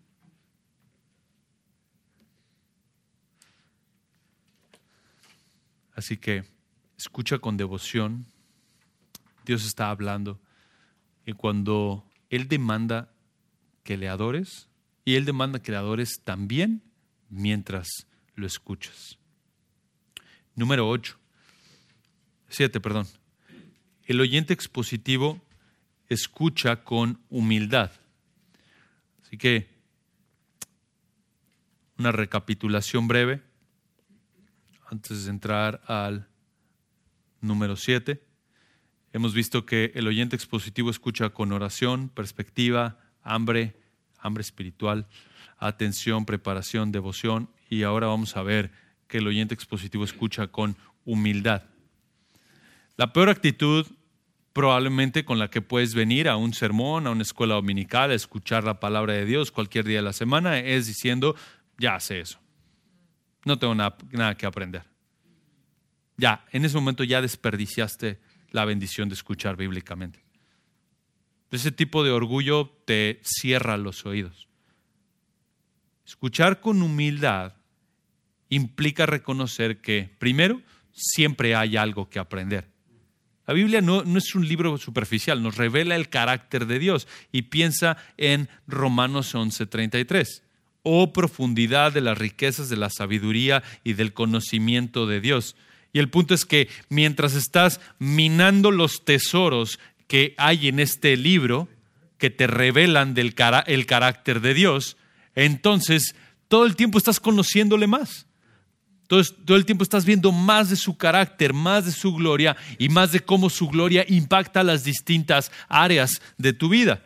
Así que escucha con devoción. Dios está hablando y cuando Él demanda que le adores, y Él demanda que le adores también mientras lo escuchas. Número 7. El oyente expositivo escucha con humildad. Así que una recapitulación breve antes de entrar al número 7. Hemos visto que el oyente expositivo escucha con oración, perspectiva, hambre espiritual, atención, preparación, devoción, y ahora vamos a ver que el oyente expositivo escucha con humildad. La peor actitud probablemente con la que puedes venir a un sermón, a una escuela dominical, a escuchar la palabra de Dios cualquier día de la semana, es diciendo, ya sé eso, no tengo nada que aprender. Ya, en ese momento ya desperdiciaste la bendición de escuchar bíblicamente. Ese tipo de orgullo te cierra los oídos. Escuchar con humildad implica reconocer que, primero, siempre hay algo que aprender. La Biblia no es un libro superficial, nos revela el carácter de Dios. Y piensa en Romanos 11:33. Oh, profundidad de las riquezas de la sabiduría y del conocimiento de Dios. Y el punto es que mientras estás minando los tesoros que hay en este libro, que te revelan el carácter de Dios, entonces todo el tiempo estás conociéndole más. Todo el tiempo estás viendo más de su carácter, más de su gloria y más de cómo su gloria impacta las distintas áreas de tu vida.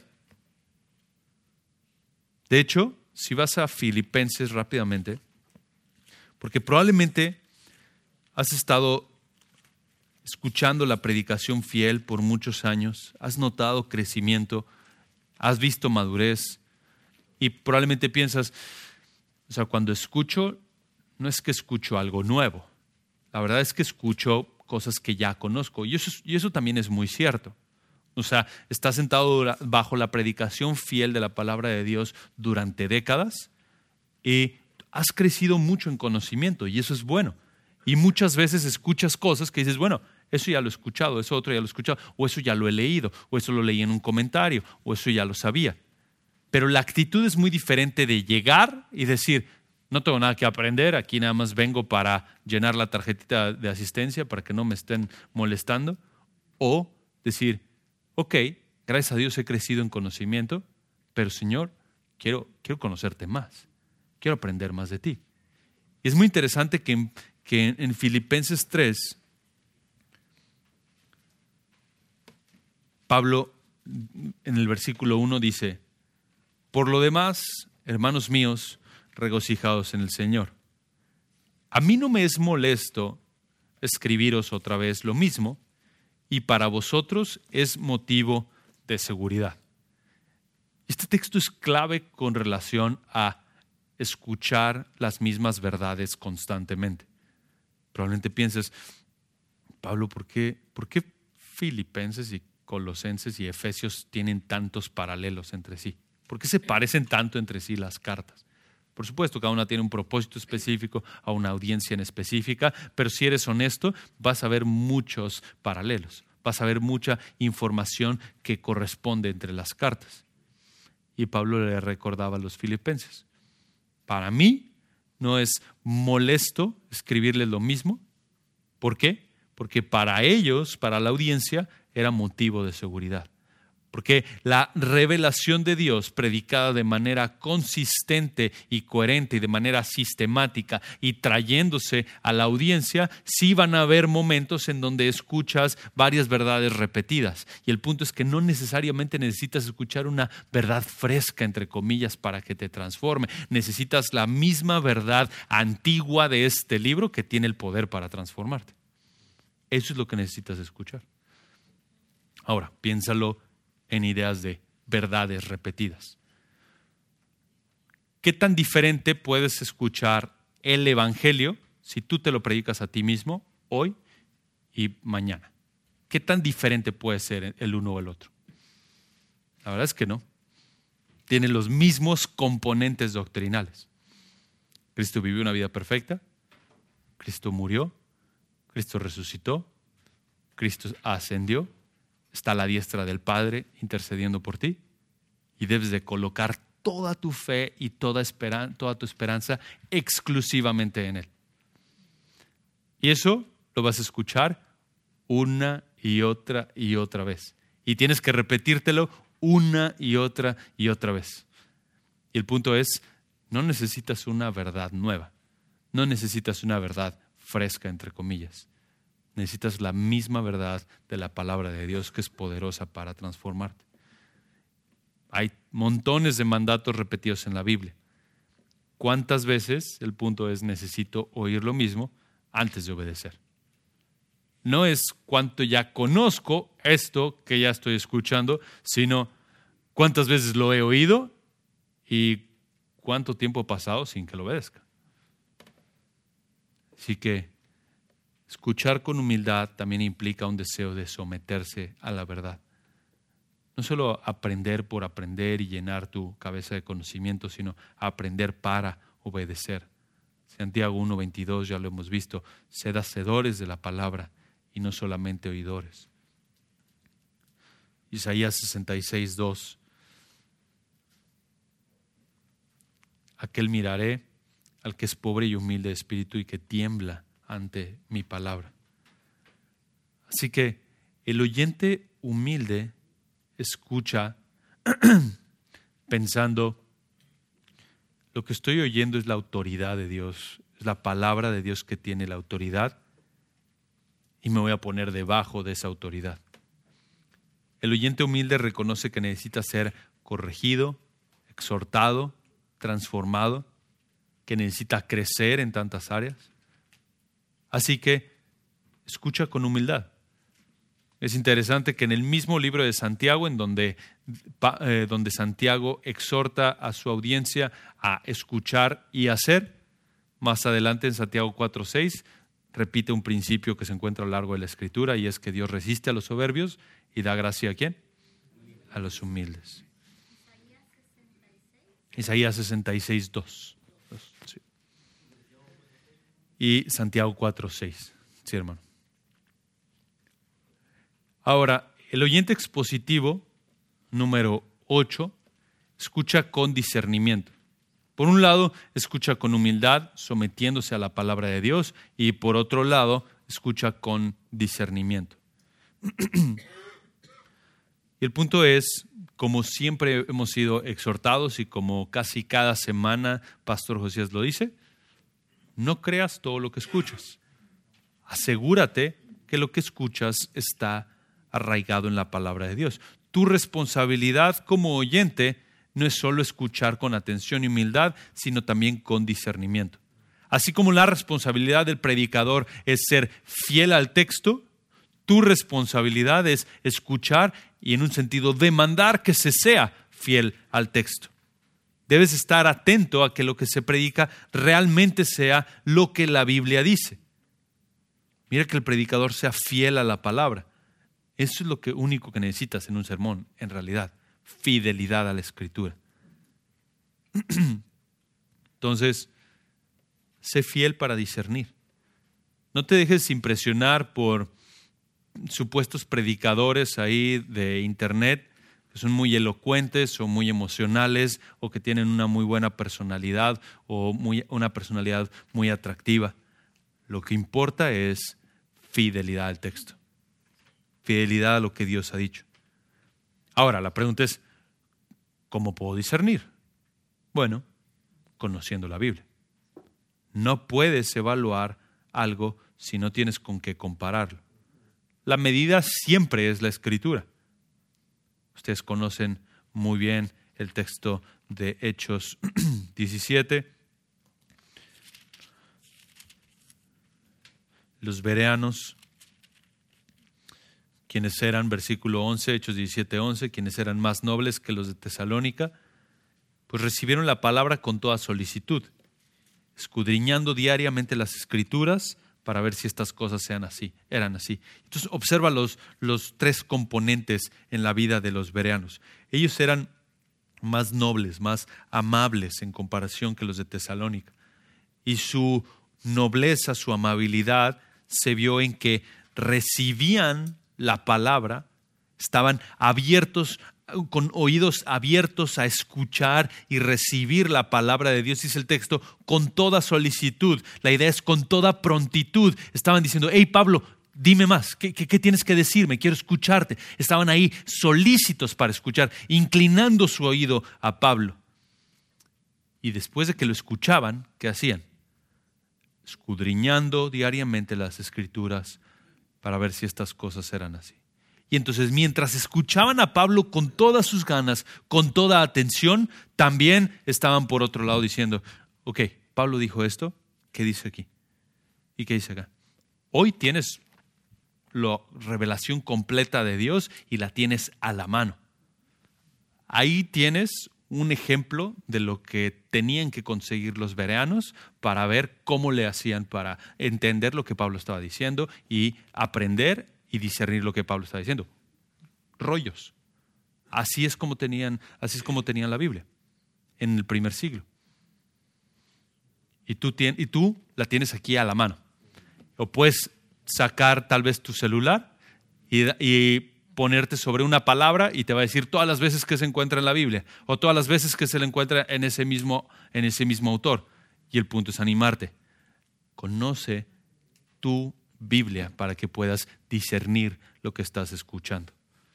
De hecho, si vas a Filipenses rápidamente, porque probablemente has estado escuchando la predicación fiel por muchos años, has notado crecimiento, has visto madurez y probablemente piensas, cuando escucho, no es que escucho algo nuevo, la verdad es que escucho cosas que ya conozco y eso también es muy cierto. Estás sentado bajo la predicación fiel de la palabra de Dios durante décadas y has crecido mucho en conocimiento y eso es bueno. Y muchas veces escuchas cosas que dices, bueno, eso ya lo he escuchado, eso otro ya lo he escuchado, o eso ya lo he leído, o eso lo leí en un comentario, o eso ya lo sabía. Pero la actitud es muy diferente de llegar y decir, no tengo nada que aprender, aquí nada más vengo para llenar la tarjetita de asistencia para que no me estén molestando, o decir, ok, gracias a Dios he crecido en conocimiento, pero Señor, quiero conocerte más, quiero aprender más de ti. Y es muy interesante que en Filipenses 3, Pablo en el versículo 1 dice, por lo demás, hermanos míos, regocijaos en el Señor. A mí no me es molesto escribiros otra vez lo mismo y para vosotros es motivo de seguridad. Este texto es clave con relación a escuchar las mismas verdades constantemente. Probablemente pienses, Pablo, ¿por qué Filipenses y Colosenses y Efesios tienen tantos paralelos entre sí? ¿Por qué se parecen tanto entre sí las cartas? Por supuesto, cada una tiene un propósito específico, a una audiencia en específica, pero si eres honesto, vas a ver muchos paralelos, vas a ver mucha información que corresponde entre las cartas. Y Pablo le recordaba a los filipenses, para mí no es molesto escribirles lo mismo. ¿Por qué? Porque para ellos, para la audiencia, era motivo de seguridad. Porque la revelación de Dios predicada de manera consistente y coherente y de manera sistemática y trayéndose a la audiencia, sí van a haber momentos en donde escuchas varias verdades repetidas. Y el punto es que no necesariamente necesitas escuchar una verdad fresca, entre comillas, para que te transforme. Necesitas la misma verdad antigua de este libro que tiene el poder para transformarte. Eso es lo que necesitas escuchar. Ahora, piénsalo en ideas de verdades repetidas. ¿Qué tan diferente puedes escuchar el Evangelio si tú te lo predicas a ti mismo hoy y mañana? ¿Qué tan diferente puede ser el uno o el otro? La verdad es que no. Tiene los mismos componentes doctrinales. Cristo vivió una vida perfecta, Cristo murió, Cristo resucitó, Cristo ascendió, está a la diestra del Padre intercediendo por ti y debes de colocar toda tu fe y toda tu esperanza exclusivamente en Él. Y eso lo vas a escuchar una y otra vez. Y tienes que repetírtelo una y otra vez. Y el punto es, no necesitas una verdad nueva, no necesitas una verdad fresca, entre comillas. Necesitas la misma verdad de la palabra de Dios que es poderosa para transformarte. Hay montones de mandatos repetidos en la Biblia. ¿Cuántas veces? El punto es, necesito oír lo mismo antes de obedecer. No es cuánto ya conozco esto que ya estoy escuchando, sino cuántas veces lo he oído y cuánto tiempo ha pasado sin que lo obedezca. Así que escuchar con humildad también implica un deseo de someterse a la verdad. No solo aprender por aprender y llenar tu cabeza de conocimiento, sino aprender para obedecer. Santiago 1:22 ya lo hemos visto. Sed hacedores de la palabra y no solamente oidores. Isaías 66:2. Aquel miraré al que es pobre y humilde de espíritu y que tiembla ante mi palabra. Así que el oyente humilde escucha pensando, lo que estoy oyendo es la autoridad de Dios, es la palabra de Dios que tiene la autoridad y me voy a poner debajo de esa autoridad. El oyente humilde reconoce que necesita ser corregido, exhortado, transformado, que necesita crecer en tantas áreas. Así que escucha con humildad. Es interesante que en el mismo libro de Santiago, en donde Santiago exhorta a su audiencia a escuchar y hacer, más adelante en Santiago 4:6 repite un principio que se encuentra a lo largo de la Escritura y es que Dios resiste a los soberbios y da gracia ¿a quién? A los humildes. Isaías 66:2. Sí. Y Santiago 4:6. Sí, hermano. Ahora, el oyente expositivo, número 8, escucha con discernimiento. Por un lado, escucha con humildad, sometiéndose a la palabra de Dios, y por otro lado, escucha con discernimiento. Y el punto es, como siempre hemos sido exhortados y como casi cada semana Pastor Josías lo dice, no creas todo lo que escuchas. Asegúrate que lo que escuchas está arraigado en la palabra de Dios. Tu responsabilidad como oyente no es solo escuchar con atención y humildad, sino también con discernimiento. Así como la responsabilidad del predicador es ser fiel al texto, tu responsabilidad es escuchar y en un sentido demandar que se sea fiel al texto. Debes estar atento a que lo que se predica realmente sea lo que la Biblia dice. Mira que el predicador sea fiel a la palabra. Eso es lo único que necesitas en un sermón, en realidad. Fidelidad a la Escritura. Entonces, sé fiel para discernir. No te dejes impresionar por supuestos predicadores ahí de internet que son muy elocuentes o muy emocionales o que tienen una muy buena personalidad o una personalidad muy atractiva. Lo que importa es fidelidad al texto. Fidelidad a lo que Dios ha dicho. Ahora, la pregunta es, ¿cómo puedo discernir? Bueno, conociendo la Biblia. No puedes evaluar algo si no tienes con qué compararlo. La medida siempre es la Escritura. Ustedes conocen muy bien el texto de Hechos 17. Los bereanos, quienes eran, versículo 11, Hechos 17, 11, quienes eran más nobles que los de Tesalónica, pues recibieron la palabra con toda solicitud, escudriñando diariamente las Escrituras para ver si estas cosas eran así. Entonces observa los tres componentes en la vida de los bereanos. Ellos eran más nobles, más amables en comparación que los de Tesalónica. Y su nobleza, su amabilidad se vio en que recibían la palabra, estaban abiertos, con oídos abiertos a escuchar y recibir la palabra de Dios, dice el texto, con toda solicitud. La idea es con toda prontitud. Estaban diciendo, hey Pablo, dime más, ¿qué tienes que decirme? Quiero escucharte. Estaban ahí solícitos para escuchar, inclinando su oído a Pablo. Y después de que lo escuchaban, ¿qué hacían? Escudriñando diariamente las Escrituras para ver si estas cosas eran así. Y entonces, mientras escuchaban a Pablo con todas sus ganas, con toda atención, también estaban por otro lado diciendo, ok, Pablo dijo esto, ¿qué dice aquí? ¿Y qué dice acá? Hoy tienes la revelación completa de Dios y la tienes a la mano. Ahí tienes un ejemplo de lo que tenían que conseguir los bereanos para ver cómo le hacían para entender lo que Pablo estaba diciendo y aprender y discernir lo que Pablo estaba diciendo. Rollos. Así es como tenían la Biblia en el primer siglo. Y tú la tienes aquí a la mano. O puedes sacar tal vez tu celular y ponerte sobre una palabra y te va a decir todas las veces que se encuentra en la Biblia o todas las veces que se le encuentra en ese mismo autor. Y el punto es animarte. Conoce tu Biblia para que puedas discernir lo que estás escuchando.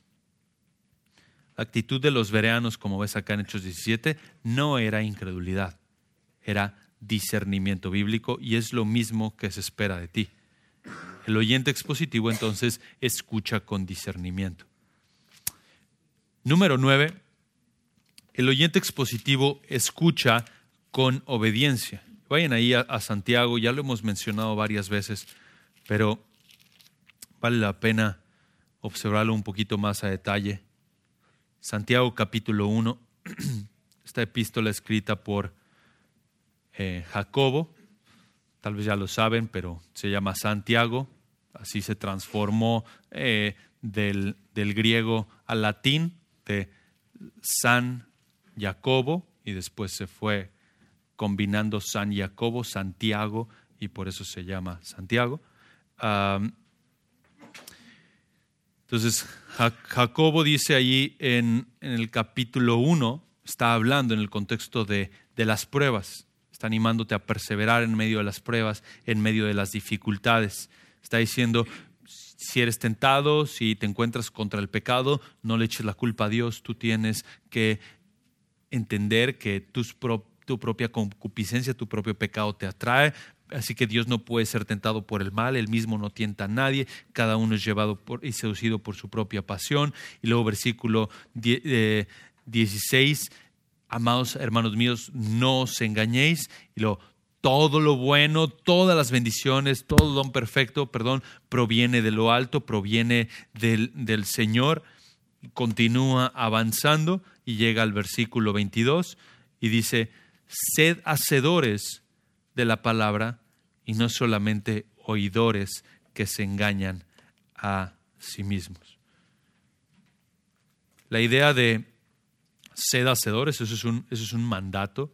La actitud de los bereanos, como ves acá en Hechos 17, no era incredulidad, era discernimiento bíblico y es lo mismo que se espera de ti. El oyente expositivo entonces escucha con discernimiento. Número 9, el oyente expositivo escucha con obediencia. Vayan ahí a Santiago, ya lo hemos mencionado varias veces, pero vale la pena observarlo un poquito más a detalle. Santiago capítulo 1, esta epístola escrita por Jacobo, tal vez ya lo saben, pero se llama Santiago. Así se transformó del griego al latín, de San Jacobo, y después se fue combinando San Jacobo, Santiago, y por eso se llama Santiago. Entonces, Jacobo dice allí en el capítulo 1, está hablando en el contexto de las pruebas, está animándote a perseverar en medio de las pruebas, en medio de las dificultades. Está diciendo, si eres tentado, si te encuentras contra el pecado, no le eches la culpa a Dios. Tú tienes que entender que tu propia concupiscencia, tu propio pecado te atrae. Así que Dios no puede ser tentado por el mal, Él mismo no tienta a nadie. Cada uno es llevado y seducido por su propia pasión. Y luego versículo 16, amados hermanos míos, no os engañéis. Y luego, todo lo bueno, todas las bendiciones, todo don perfecto, proviene de lo alto, proviene del Señor. Continúa avanzando y llega al versículo 22 y dice, sed hacedores de la palabra y no solamente oidores que se engañan a sí mismos. La idea de sed hacedores, eso es un mandato.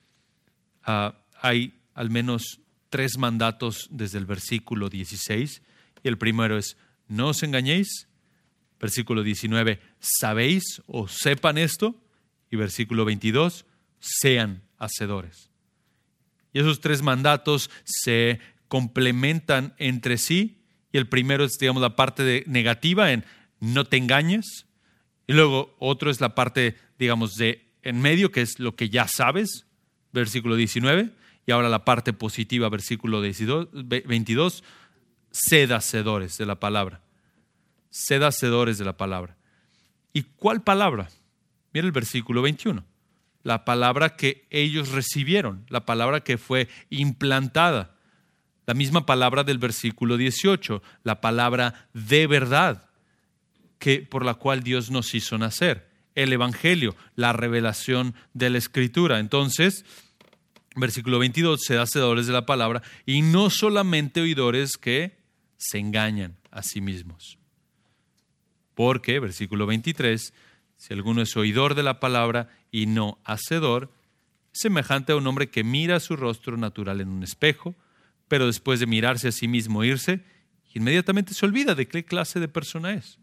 Hay al menos 3 mandatos desde el versículo 16. Y el primero es, no os engañéis. Versículo 19, sabéis o sepan esto. Y versículo 22, sean hacedores. Y esos 3 mandatos se complementan entre sí. Y el primero es, digamos, la parte negativa en no te engañes. Y luego otro es la parte, digamos, de en medio, que es lo que ya sabes, versículo 19. Y ahora la parte positiva, versículo 22. Sed hacedores de la palabra. Sed hacedores de la palabra. ¿Y cuál palabra? Mira el versículo 21. La palabra que ellos recibieron, la palabra que fue implantada. La misma palabra del versículo 18, la palabra de verdad, por la cual Dios nos hizo nacer. El Evangelio, la revelación de la Escritura. Entonces, versículo 22, sed hacedores de la palabra y no solamente oidores que se engañan a sí mismos. Porque, versículo 23, si alguno es oidor de la palabra y no hacedor, es semejante a un hombre que mira su rostro natural en un espejo, pero después de mirarse a sí mismo irse, inmediatamente se olvida de qué clase de persona es.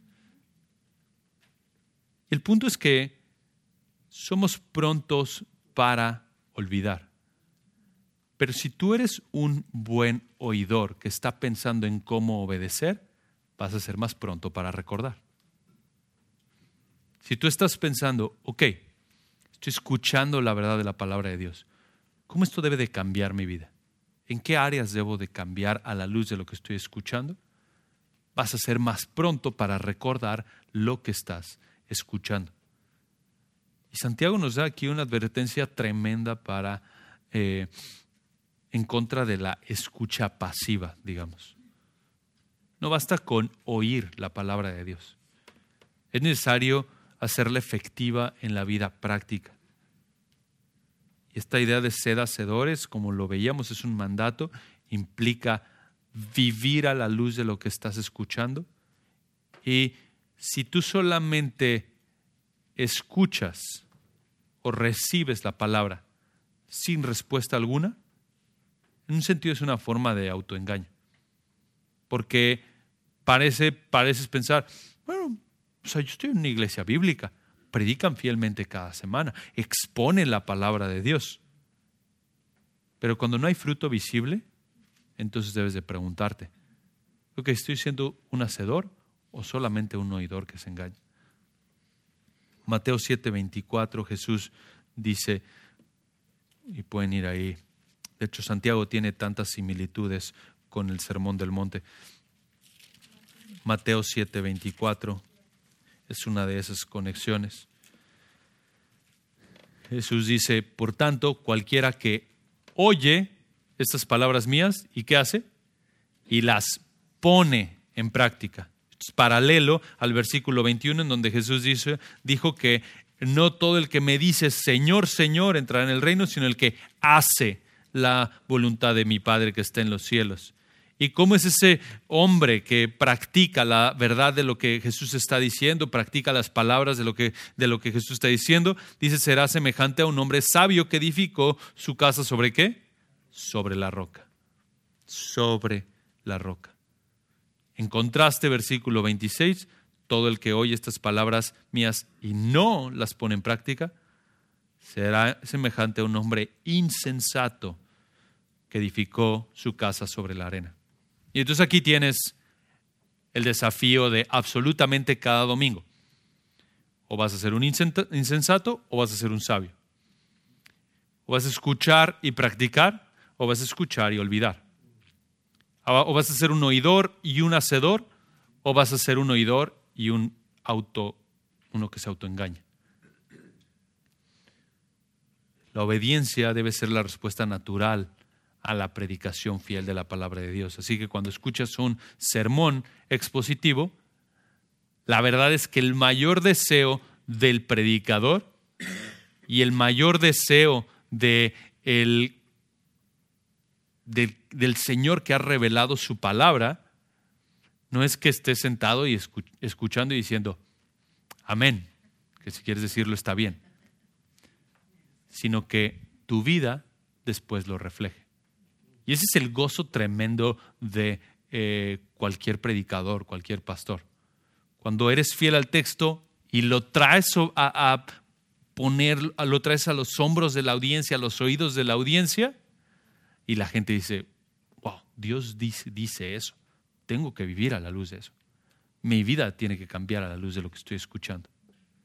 El punto es que somos prontos para olvidar. Pero si tú eres un buen oidor que está pensando en cómo obedecer, vas a ser más pronto para recordar. Si tú estás pensando, ok, estoy escuchando la verdad de la palabra de Dios, ¿cómo esto debe de cambiar mi vida? ¿En qué áreas debo de cambiar a la luz de lo que estoy escuchando? Vas a ser más pronto para recordar lo que estás escuchando. Y Santiago nos da aquí una advertencia tremenda en contra de la escucha pasiva, digamos. No basta con oír la palabra de Dios. Es necesario hacerla efectiva en la vida práctica. Y esta idea de sed hacedores, como lo veíamos, es un mandato, implica vivir a la luz de lo que estás escuchando. Y si tú solamente escuchas o recibes la palabra sin respuesta alguna, en un sentido es una forma de autoengaño. Porque pareces pensar, bueno, o sea, yo estoy en una iglesia bíblica, predican fielmente cada semana, exponen la palabra de Dios. Pero cuando no hay fruto visible, entonces debes de preguntarte, ¿ok, estoy siendo un hacedor o solamente un oidor que se engaña? Mateo 7:24, Jesús dice, y pueden ir ahí, de hecho Santiago tiene tantas similitudes con el Sermón del Monte. Mateo 7:24 es una de esas conexiones. Jesús dice, por tanto, cualquiera que oye estas palabras mías, ¿y qué hace? Y las pone en práctica. Es paralelo al versículo 21 en donde Jesús dijo que no todo el que me dice Señor, Señor entrará en el reino, sino el que hace la voluntad de mi Padre que está en los cielos. ¿Y cómo es ese hombre que practica la verdad de lo que Jesús está diciendo, practica las palabras de lo que Jesús está diciendo? Dice, será semejante a un hombre sabio que edificó su casa ¿sobre qué? Sobre la roca. Sobre la roca. En contraste, versículo 26, todo el que oye estas palabras mías y no las pone en práctica, será semejante a un hombre insensato que edificó su casa sobre la arena. Y entonces aquí tienes el desafío de absolutamente cada domingo. O vas a ser un insensato o vas a ser un sabio. O vas a escuchar y practicar o vas a escuchar y olvidar. O vas a ser un oidor y un hacedor o vas a ser un oidor y uno que se autoengaña. La obediencia debe ser la respuesta natural a la predicación fiel de la palabra de Dios. Así que cuando escuchas un sermón expositivo, la verdad es que el mayor deseo del predicador y el mayor deseo del Señor que ha revelado su palabra no es que estés sentado y escuchando y diciendo amén, que si quieres decirlo está bien, sino que tu vida después lo refleje. Y ese es el gozo tremendo de cualquier predicador, cualquier pastor. Cuando eres fiel al texto y lo traes lo traes a los hombros de la audiencia, a los oídos de la audiencia, y la gente dice, wow, Dios dice eso. Tengo que vivir a la luz de eso. Mi vida tiene que cambiar a la luz de lo que estoy escuchando.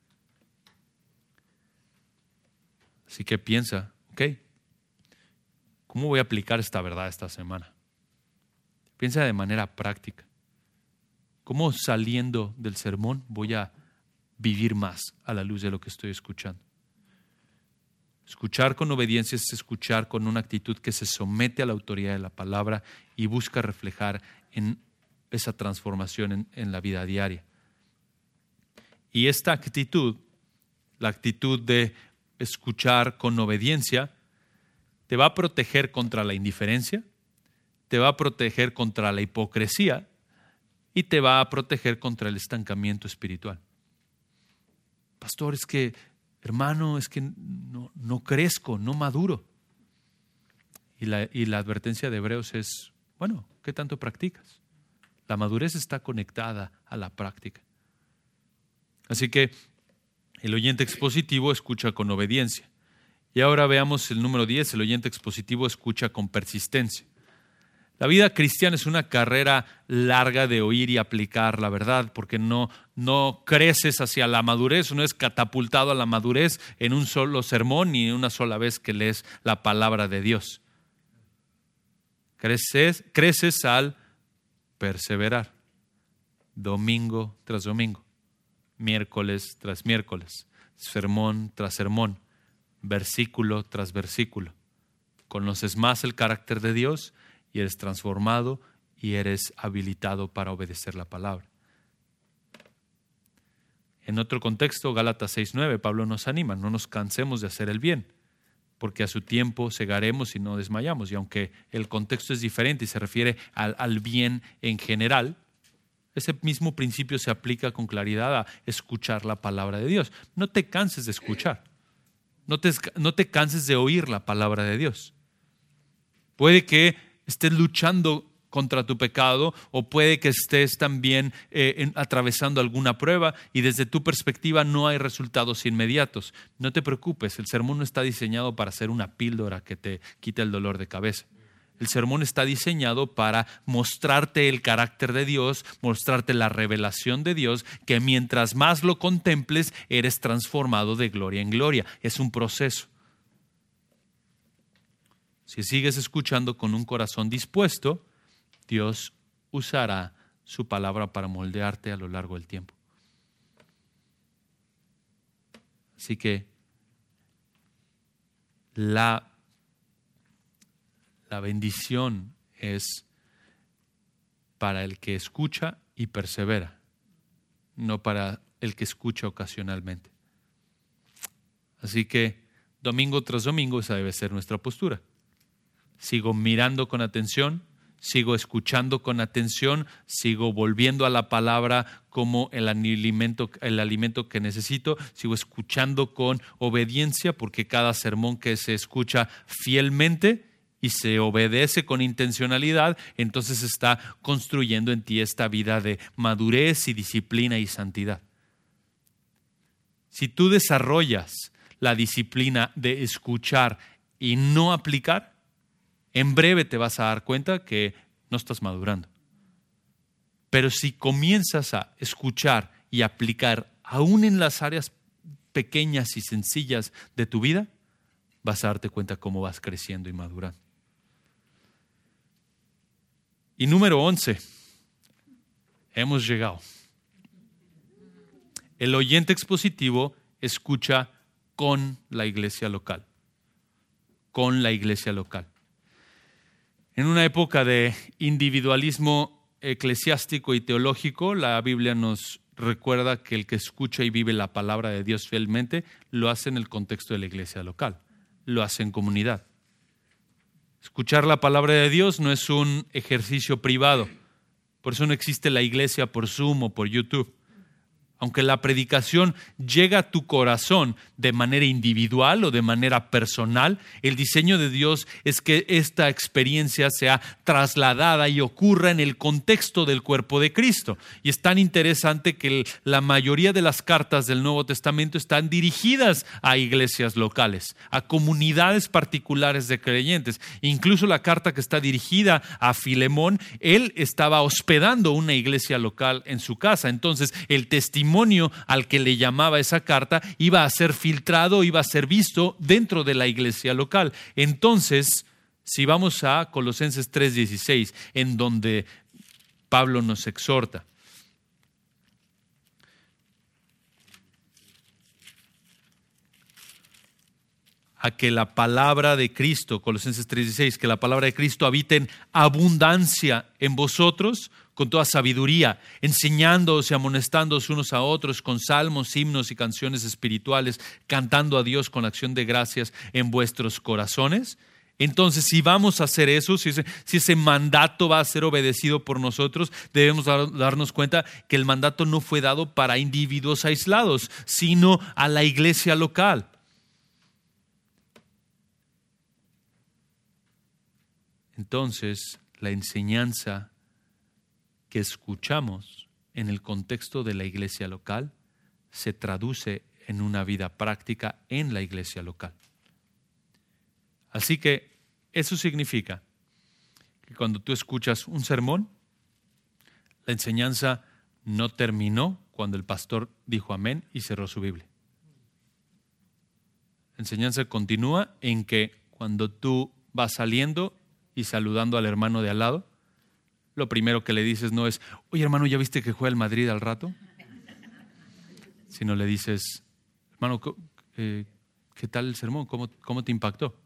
Así que piensa, ok, ¿cómo voy a aplicar esta verdad esta semana? Piensa de manera práctica. ¿Cómo saliendo del sermón voy a vivir más a la luz de lo que estoy escuchando? Escuchar con obediencia es escuchar con una actitud que se somete a la autoridad de la palabra y busca reflejar en esa transformación en la vida diaria. Y esta actitud, la actitud de escuchar con obediencia, te va a proteger contra la indiferencia, te va a proteger contra la hipocresía y te va a proteger contra el estancamiento espiritual. Pastor, es que, hermano, es que no crezco, no maduro. Y la advertencia de Hebreos es, bueno, ¿qué tanto practicas? La madurez está conectada a la práctica. Así que el oyente expositivo escucha con obediencia. Y ahora veamos el número 10, el oyente expositivo escucha con persistencia. La vida cristiana es una carrera larga de oír y aplicar la verdad, porque no creces hacia la madurez, no es catapultado a la madurez en un solo sermón ni en una sola vez que lees la palabra de Dios. Creces al perseverar, domingo tras domingo, miércoles tras miércoles, sermón tras sermón, versículo tras versículo. Conoces más el carácter de Dios y eres transformado y eres habilitado para obedecer la palabra. En otro contexto, Gálatas 6:9, Pablo nos anima, no nos cansemos de hacer el bien, porque a su tiempo segaremos y no desmayamos. Y aunque el contexto es diferente y se refiere al bien en general, ese mismo principio se aplica con claridad a escuchar la palabra de Dios. No te canses de escuchar, no te canses de oír la palabra de Dios. Puede que estés luchando contra tu pecado o puede que estés también atravesando alguna prueba y desde tu perspectiva no hay resultados inmediatos. No te preocupes, el sermón no está diseñado para ser una píldora que te quite el dolor de cabeza. El sermón está diseñado para mostrarte el carácter de Dios, mostrarte la revelación de Dios, que mientras más lo contemples, eres transformado de gloria en gloria. Es un proceso. Si sigues escuchando con un corazón dispuesto, Dios usará su palabra para moldearte a lo largo del tiempo. Así que la bendición es para el que escucha y persevera, no para el que escucha ocasionalmente. Así que domingo tras domingo esa debe ser nuestra postura. Sigo mirando con atención, sigo escuchando con atención, sigo volviendo a la palabra como el alimento que necesito, sigo escuchando con obediencia, porque cada sermón que se escucha fielmente y se obedece con intencionalidad, entonces está construyendo en ti esta vida de madurez y disciplina y santidad. Si tú desarrollas la disciplina de escuchar y no aplicar, en breve te vas a dar cuenta que no estás madurando. Pero si comienzas a escuchar y aplicar aún en las áreas pequeñas y sencillas de tu vida, vas a darte cuenta cómo vas creciendo y madurando. Y número 11, hemos llegado. El oyente expositivo escucha con la iglesia local. Con la iglesia local. En una época de individualismo eclesiástico y teológico, la Biblia nos recuerda que el que escucha y vive la palabra de Dios fielmente lo hace en el contexto de la iglesia local, lo hace en comunidad. Escuchar la palabra de Dios no es un ejercicio privado, por eso no existe la iglesia por Zoom o por YouTube. Aunque la predicación llega a tu corazón de manera individual o de manera personal, el diseño de Dios es que esta experiencia sea trasladada y ocurra en el contexto del cuerpo de Cristo. Y es tan interesante que la mayoría de las cartas del Nuevo Testamento están dirigidas a iglesias locales, a comunidades particulares de creyentes. Incluso la carta que está dirigida a Filemón, él estaba hospedando una iglesia local en su casa. Entonces, el testimonio testimonio al que le llamaba esa carta iba a ser filtrado, iba a ser visto dentro de la iglesia local. Entonces, si vamos a Colosenses 3:16, en donde Pablo nos exhorta a que la palabra de Cristo, Colosenses 3:16, que la palabra de Cristo habite en abundancia en vosotros, con toda sabiduría, enseñándoos y amonestándoos unos a otros con salmos, himnos y canciones espirituales, cantando a Dios con acción de gracias en vuestros corazones. Entonces, si vamos a hacer eso, si ese mandato va a ser obedecido por nosotros, debemos darnos cuenta que el mandato no fue dado para individuos aislados, sino a la iglesia local. Entonces, la enseñanza que escuchamos en el contexto de la iglesia local se traduce en una vida práctica en la iglesia local. Así que eso significa que cuando tú escuchas un sermón, la enseñanza no terminó cuando el pastor dijo amén y cerró su Biblia. La enseñanza continúa en que cuando tú vas saliendo y saludando al hermano de al lado, lo primero que le dices no es, oye hermano, ¿ya viste que juega el Madrid al rato? Sino le dices, hermano, ¿qué tal el sermón? ¿Cómo te impactó?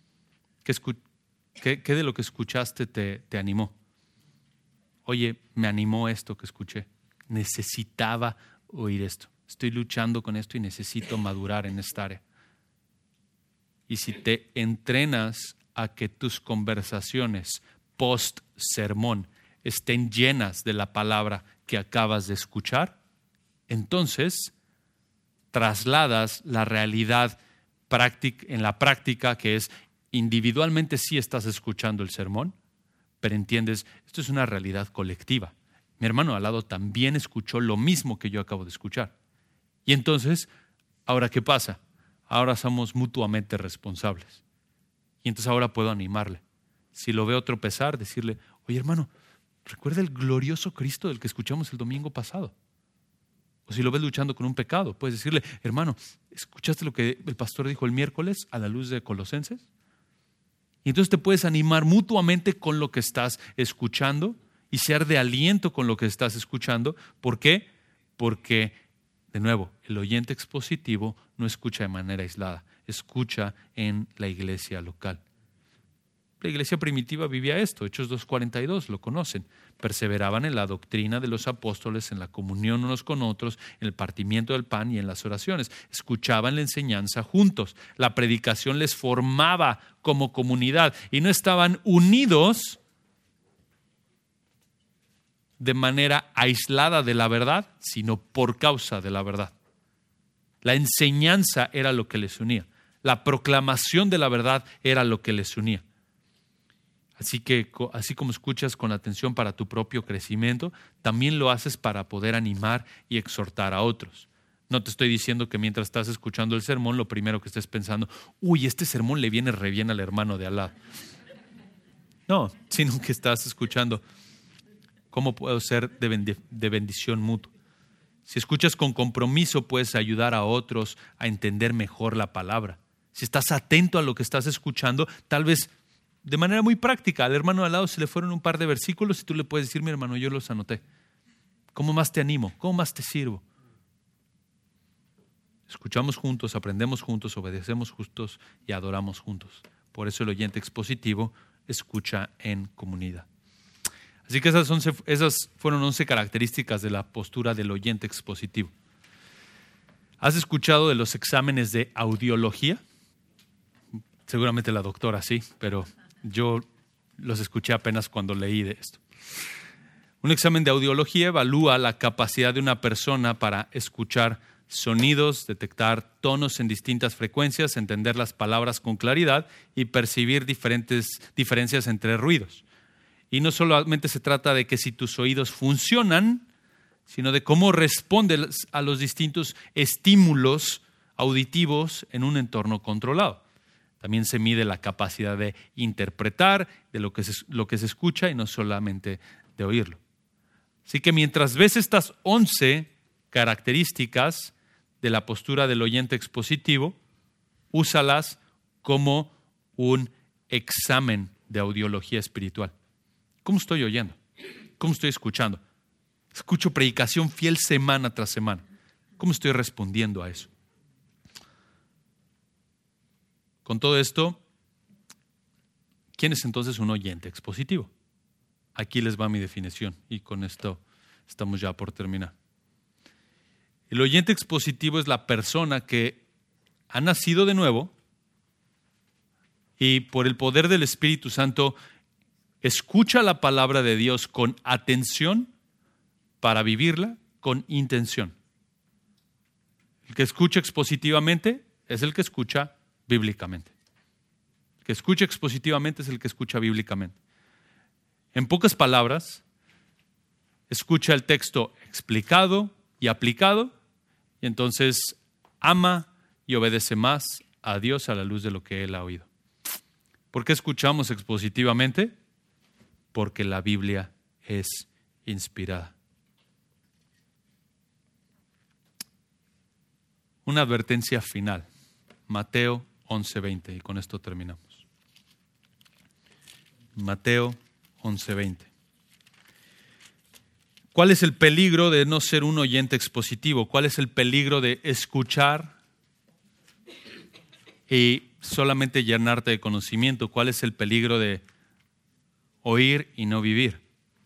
¿Qué de lo que escuchaste te animó? Oye, me animó esto que escuché. Necesitaba oír esto. Estoy luchando con esto y necesito madurar en esta área. Y si te entrenas a que tus conversaciones post-sermón estén llenas de la palabra que acabas de escuchar, entonces trasladas la realidad en la práctica, que es individualmente sí estás escuchando el sermón, pero entiendes, esto es una realidad colectiva. Mi hermano al lado también escuchó lo mismo que yo acabo de escuchar. Y entonces, ¿ahora qué pasa? Ahora somos mutuamente responsables. Y entonces ahora puedo animarle. Si lo veo tropezar, decirle, oye hermano, recuerda el glorioso Cristo del que escuchamos el domingo pasado. O si lo ves luchando con un pecado, puedes decirle, hermano, ¿escuchaste lo que el pastor dijo el miércoles a la luz de Colosenses? Y entonces te puedes animar mutuamente con lo que estás escuchando y ser de aliento con lo que estás escuchando. ¿Por qué? Porque, de nuevo, el oyente expositivo no escucha de manera aislada, escucha en la iglesia local. La iglesia primitiva vivía esto, Hechos 2:42, lo conocen. Perseveraban en la doctrina de los apóstoles, en la comunión unos con otros, en el partimiento del pan y en las oraciones. Escuchaban la enseñanza juntos. La predicación les formaba como comunidad y no estaban unidos de manera aislada de la verdad, sino por causa de la verdad. La enseñanza era lo que les unía. La proclamación de la verdad era lo que les unía. Así que, así como escuchas con atención para tu propio crecimiento, también lo haces para poder animar y exhortar a otros. No te estoy diciendo que mientras estás escuchando el sermón, lo primero que estés pensando, uy, este sermón le viene re bien al hermano de al lado. No, sino que estás escuchando cómo puedo ser de bendición mutua. Si escuchas con compromiso, puedes ayudar a otros a entender mejor la palabra. Si estás atento a lo que estás escuchando, tal vez de manera muy práctica, al hermano de al lado se le fueron un par de versículos y tú le puedes decir, mi hermano, yo los anoté. ¿Cómo más te animo? ¿Cómo más te sirvo? Escuchamos juntos, aprendemos juntos, obedecemos juntos y adoramos juntos. Por eso el oyente expositivo escucha en comunidad. Así que esas fueron 11 características de la postura del oyente expositivo. ¿Has escuchado de los exámenes de audiología? Seguramente la doctora sí, pero yo los escuché apenas cuando leí de esto. Un examen de audiología evalúa la capacidad de una persona para escuchar sonidos, detectar tonos en distintas frecuencias, entender las palabras con claridad y percibir diferencias entre ruidos. Y no solamente se trata de que si tus oídos funcionan, sino de cómo respondes a los distintos estímulos auditivos en un entorno controlado. También se mide la capacidad de interpretar de lo que se escucha y no solamente de oírlo. Así que mientras ves estas 11 características de la postura del oyente expositivo, úsalas como un examen de audiología espiritual. ¿Cómo estoy oyendo? ¿Cómo estoy escuchando? Escucho predicación fiel semana tras semana. ¿Cómo estoy respondiendo a eso? Con todo esto, ¿quién es entonces un oyente expositivo? Aquí les va mi definición y con esto estamos ya por terminar. El oyente expositivo es la persona que ha nacido de nuevo y por el poder del Espíritu Santo escucha la palabra de Dios con atención para vivirla con intención. El que escucha expositivamente es el que escucha bíblicamente. El que escucha expositivamente es el que escucha bíblicamente. En pocas palabras, escucha el texto explicado y aplicado y entonces ama y obedece más a Dios a la luz de lo que él ha oído. ¿Por qué escuchamos expositivamente? Porque la Biblia es inspirada. Una advertencia final. Mateo 11:20 y con esto terminamos. Mateo 11:20. ¿Cuál es el peligro de no ser un oyente expositivo? ¿Cuál es el peligro de escuchar y solamente llenarte de conocimiento? ¿Cuál es el peligro de oír y no vivir?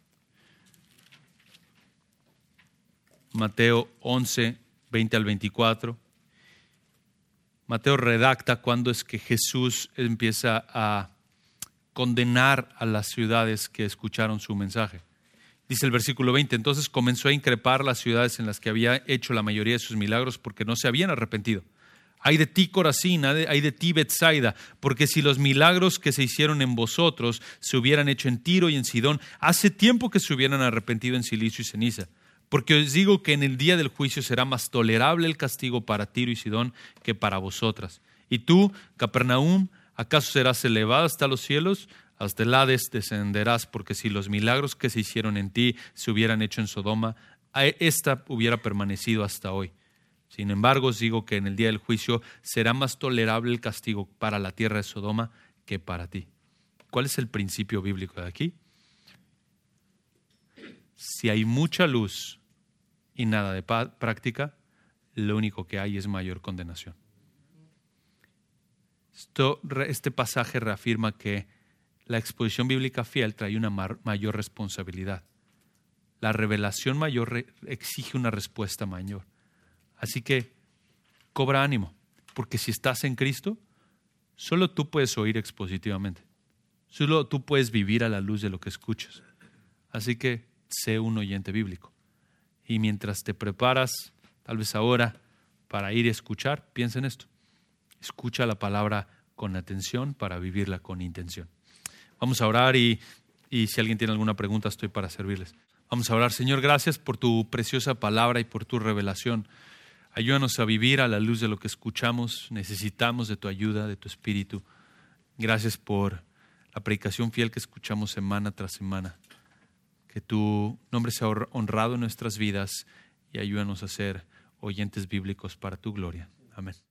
Mateo 11:20 al 24. Mateo redacta cuándo es que Jesús empieza a condenar a las ciudades que escucharon su mensaje. Dice el versículo 20, entonces comenzó a increpar las ciudades en las que había hecho la mayoría de sus milagros porque no se habían arrepentido. Ay de ti, Corazín, ay de ti, Betsaida, porque si los milagros que se hicieron en vosotros se hubieran hecho en Tiro y en Sidón, hace tiempo que se hubieran arrepentido en silicio y ceniza. Porque os digo que en el día del juicio será más tolerable el castigo para Tiro y Sidón que para vosotras. Y tú, Capernaum, ¿acaso serás elevada hasta los cielos? Hasta el Hades descenderás, porque si los milagros que se hicieron en ti se hubieran hecho en Sodoma, ésta hubiera permanecido hasta hoy. Sin embargo, os digo que en el día del juicio será más tolerable el castigo para la tierra de Sodoma que para ti. ¿Cuál es el principio bíblico de aquí? Si hay mucha luz y nada de práctica, lo único que hay es mayor condenación. Este pasaje reafirma que la exposición bíblica fiel trae una mayor responsabilidad. La revelación mayor exige una respuesta mayor. Así que cobra ánimo, porque si estás en Cristo, solo tú puedes oír expositivamente. Solo tú puedes vivir a la luz de lo que escuchas. Así que sé un oyente bíblico. Y mientras te preparas, tal vez ahora, para ir a escuchar, piensa en esto. Escucha la palabra con atención para vivirla con intención. Vamos a orar y si alguien tiene alguna pregunta, estoy para servirles. Vamos a orar. Señor, gracias por tu preciosa palabra y por tu revelación. Ayúdanos a vivir a la luz de lo que escuchamos. Necesitamos de tu ayuda, de tu espíritu. Gracias por la predicación fiel que escuchamos semana tras semana. Que tu nombre sea honrado en nuestras vidas y ayúdanos a ser oyentes bíblicos para tu gloria. Amén.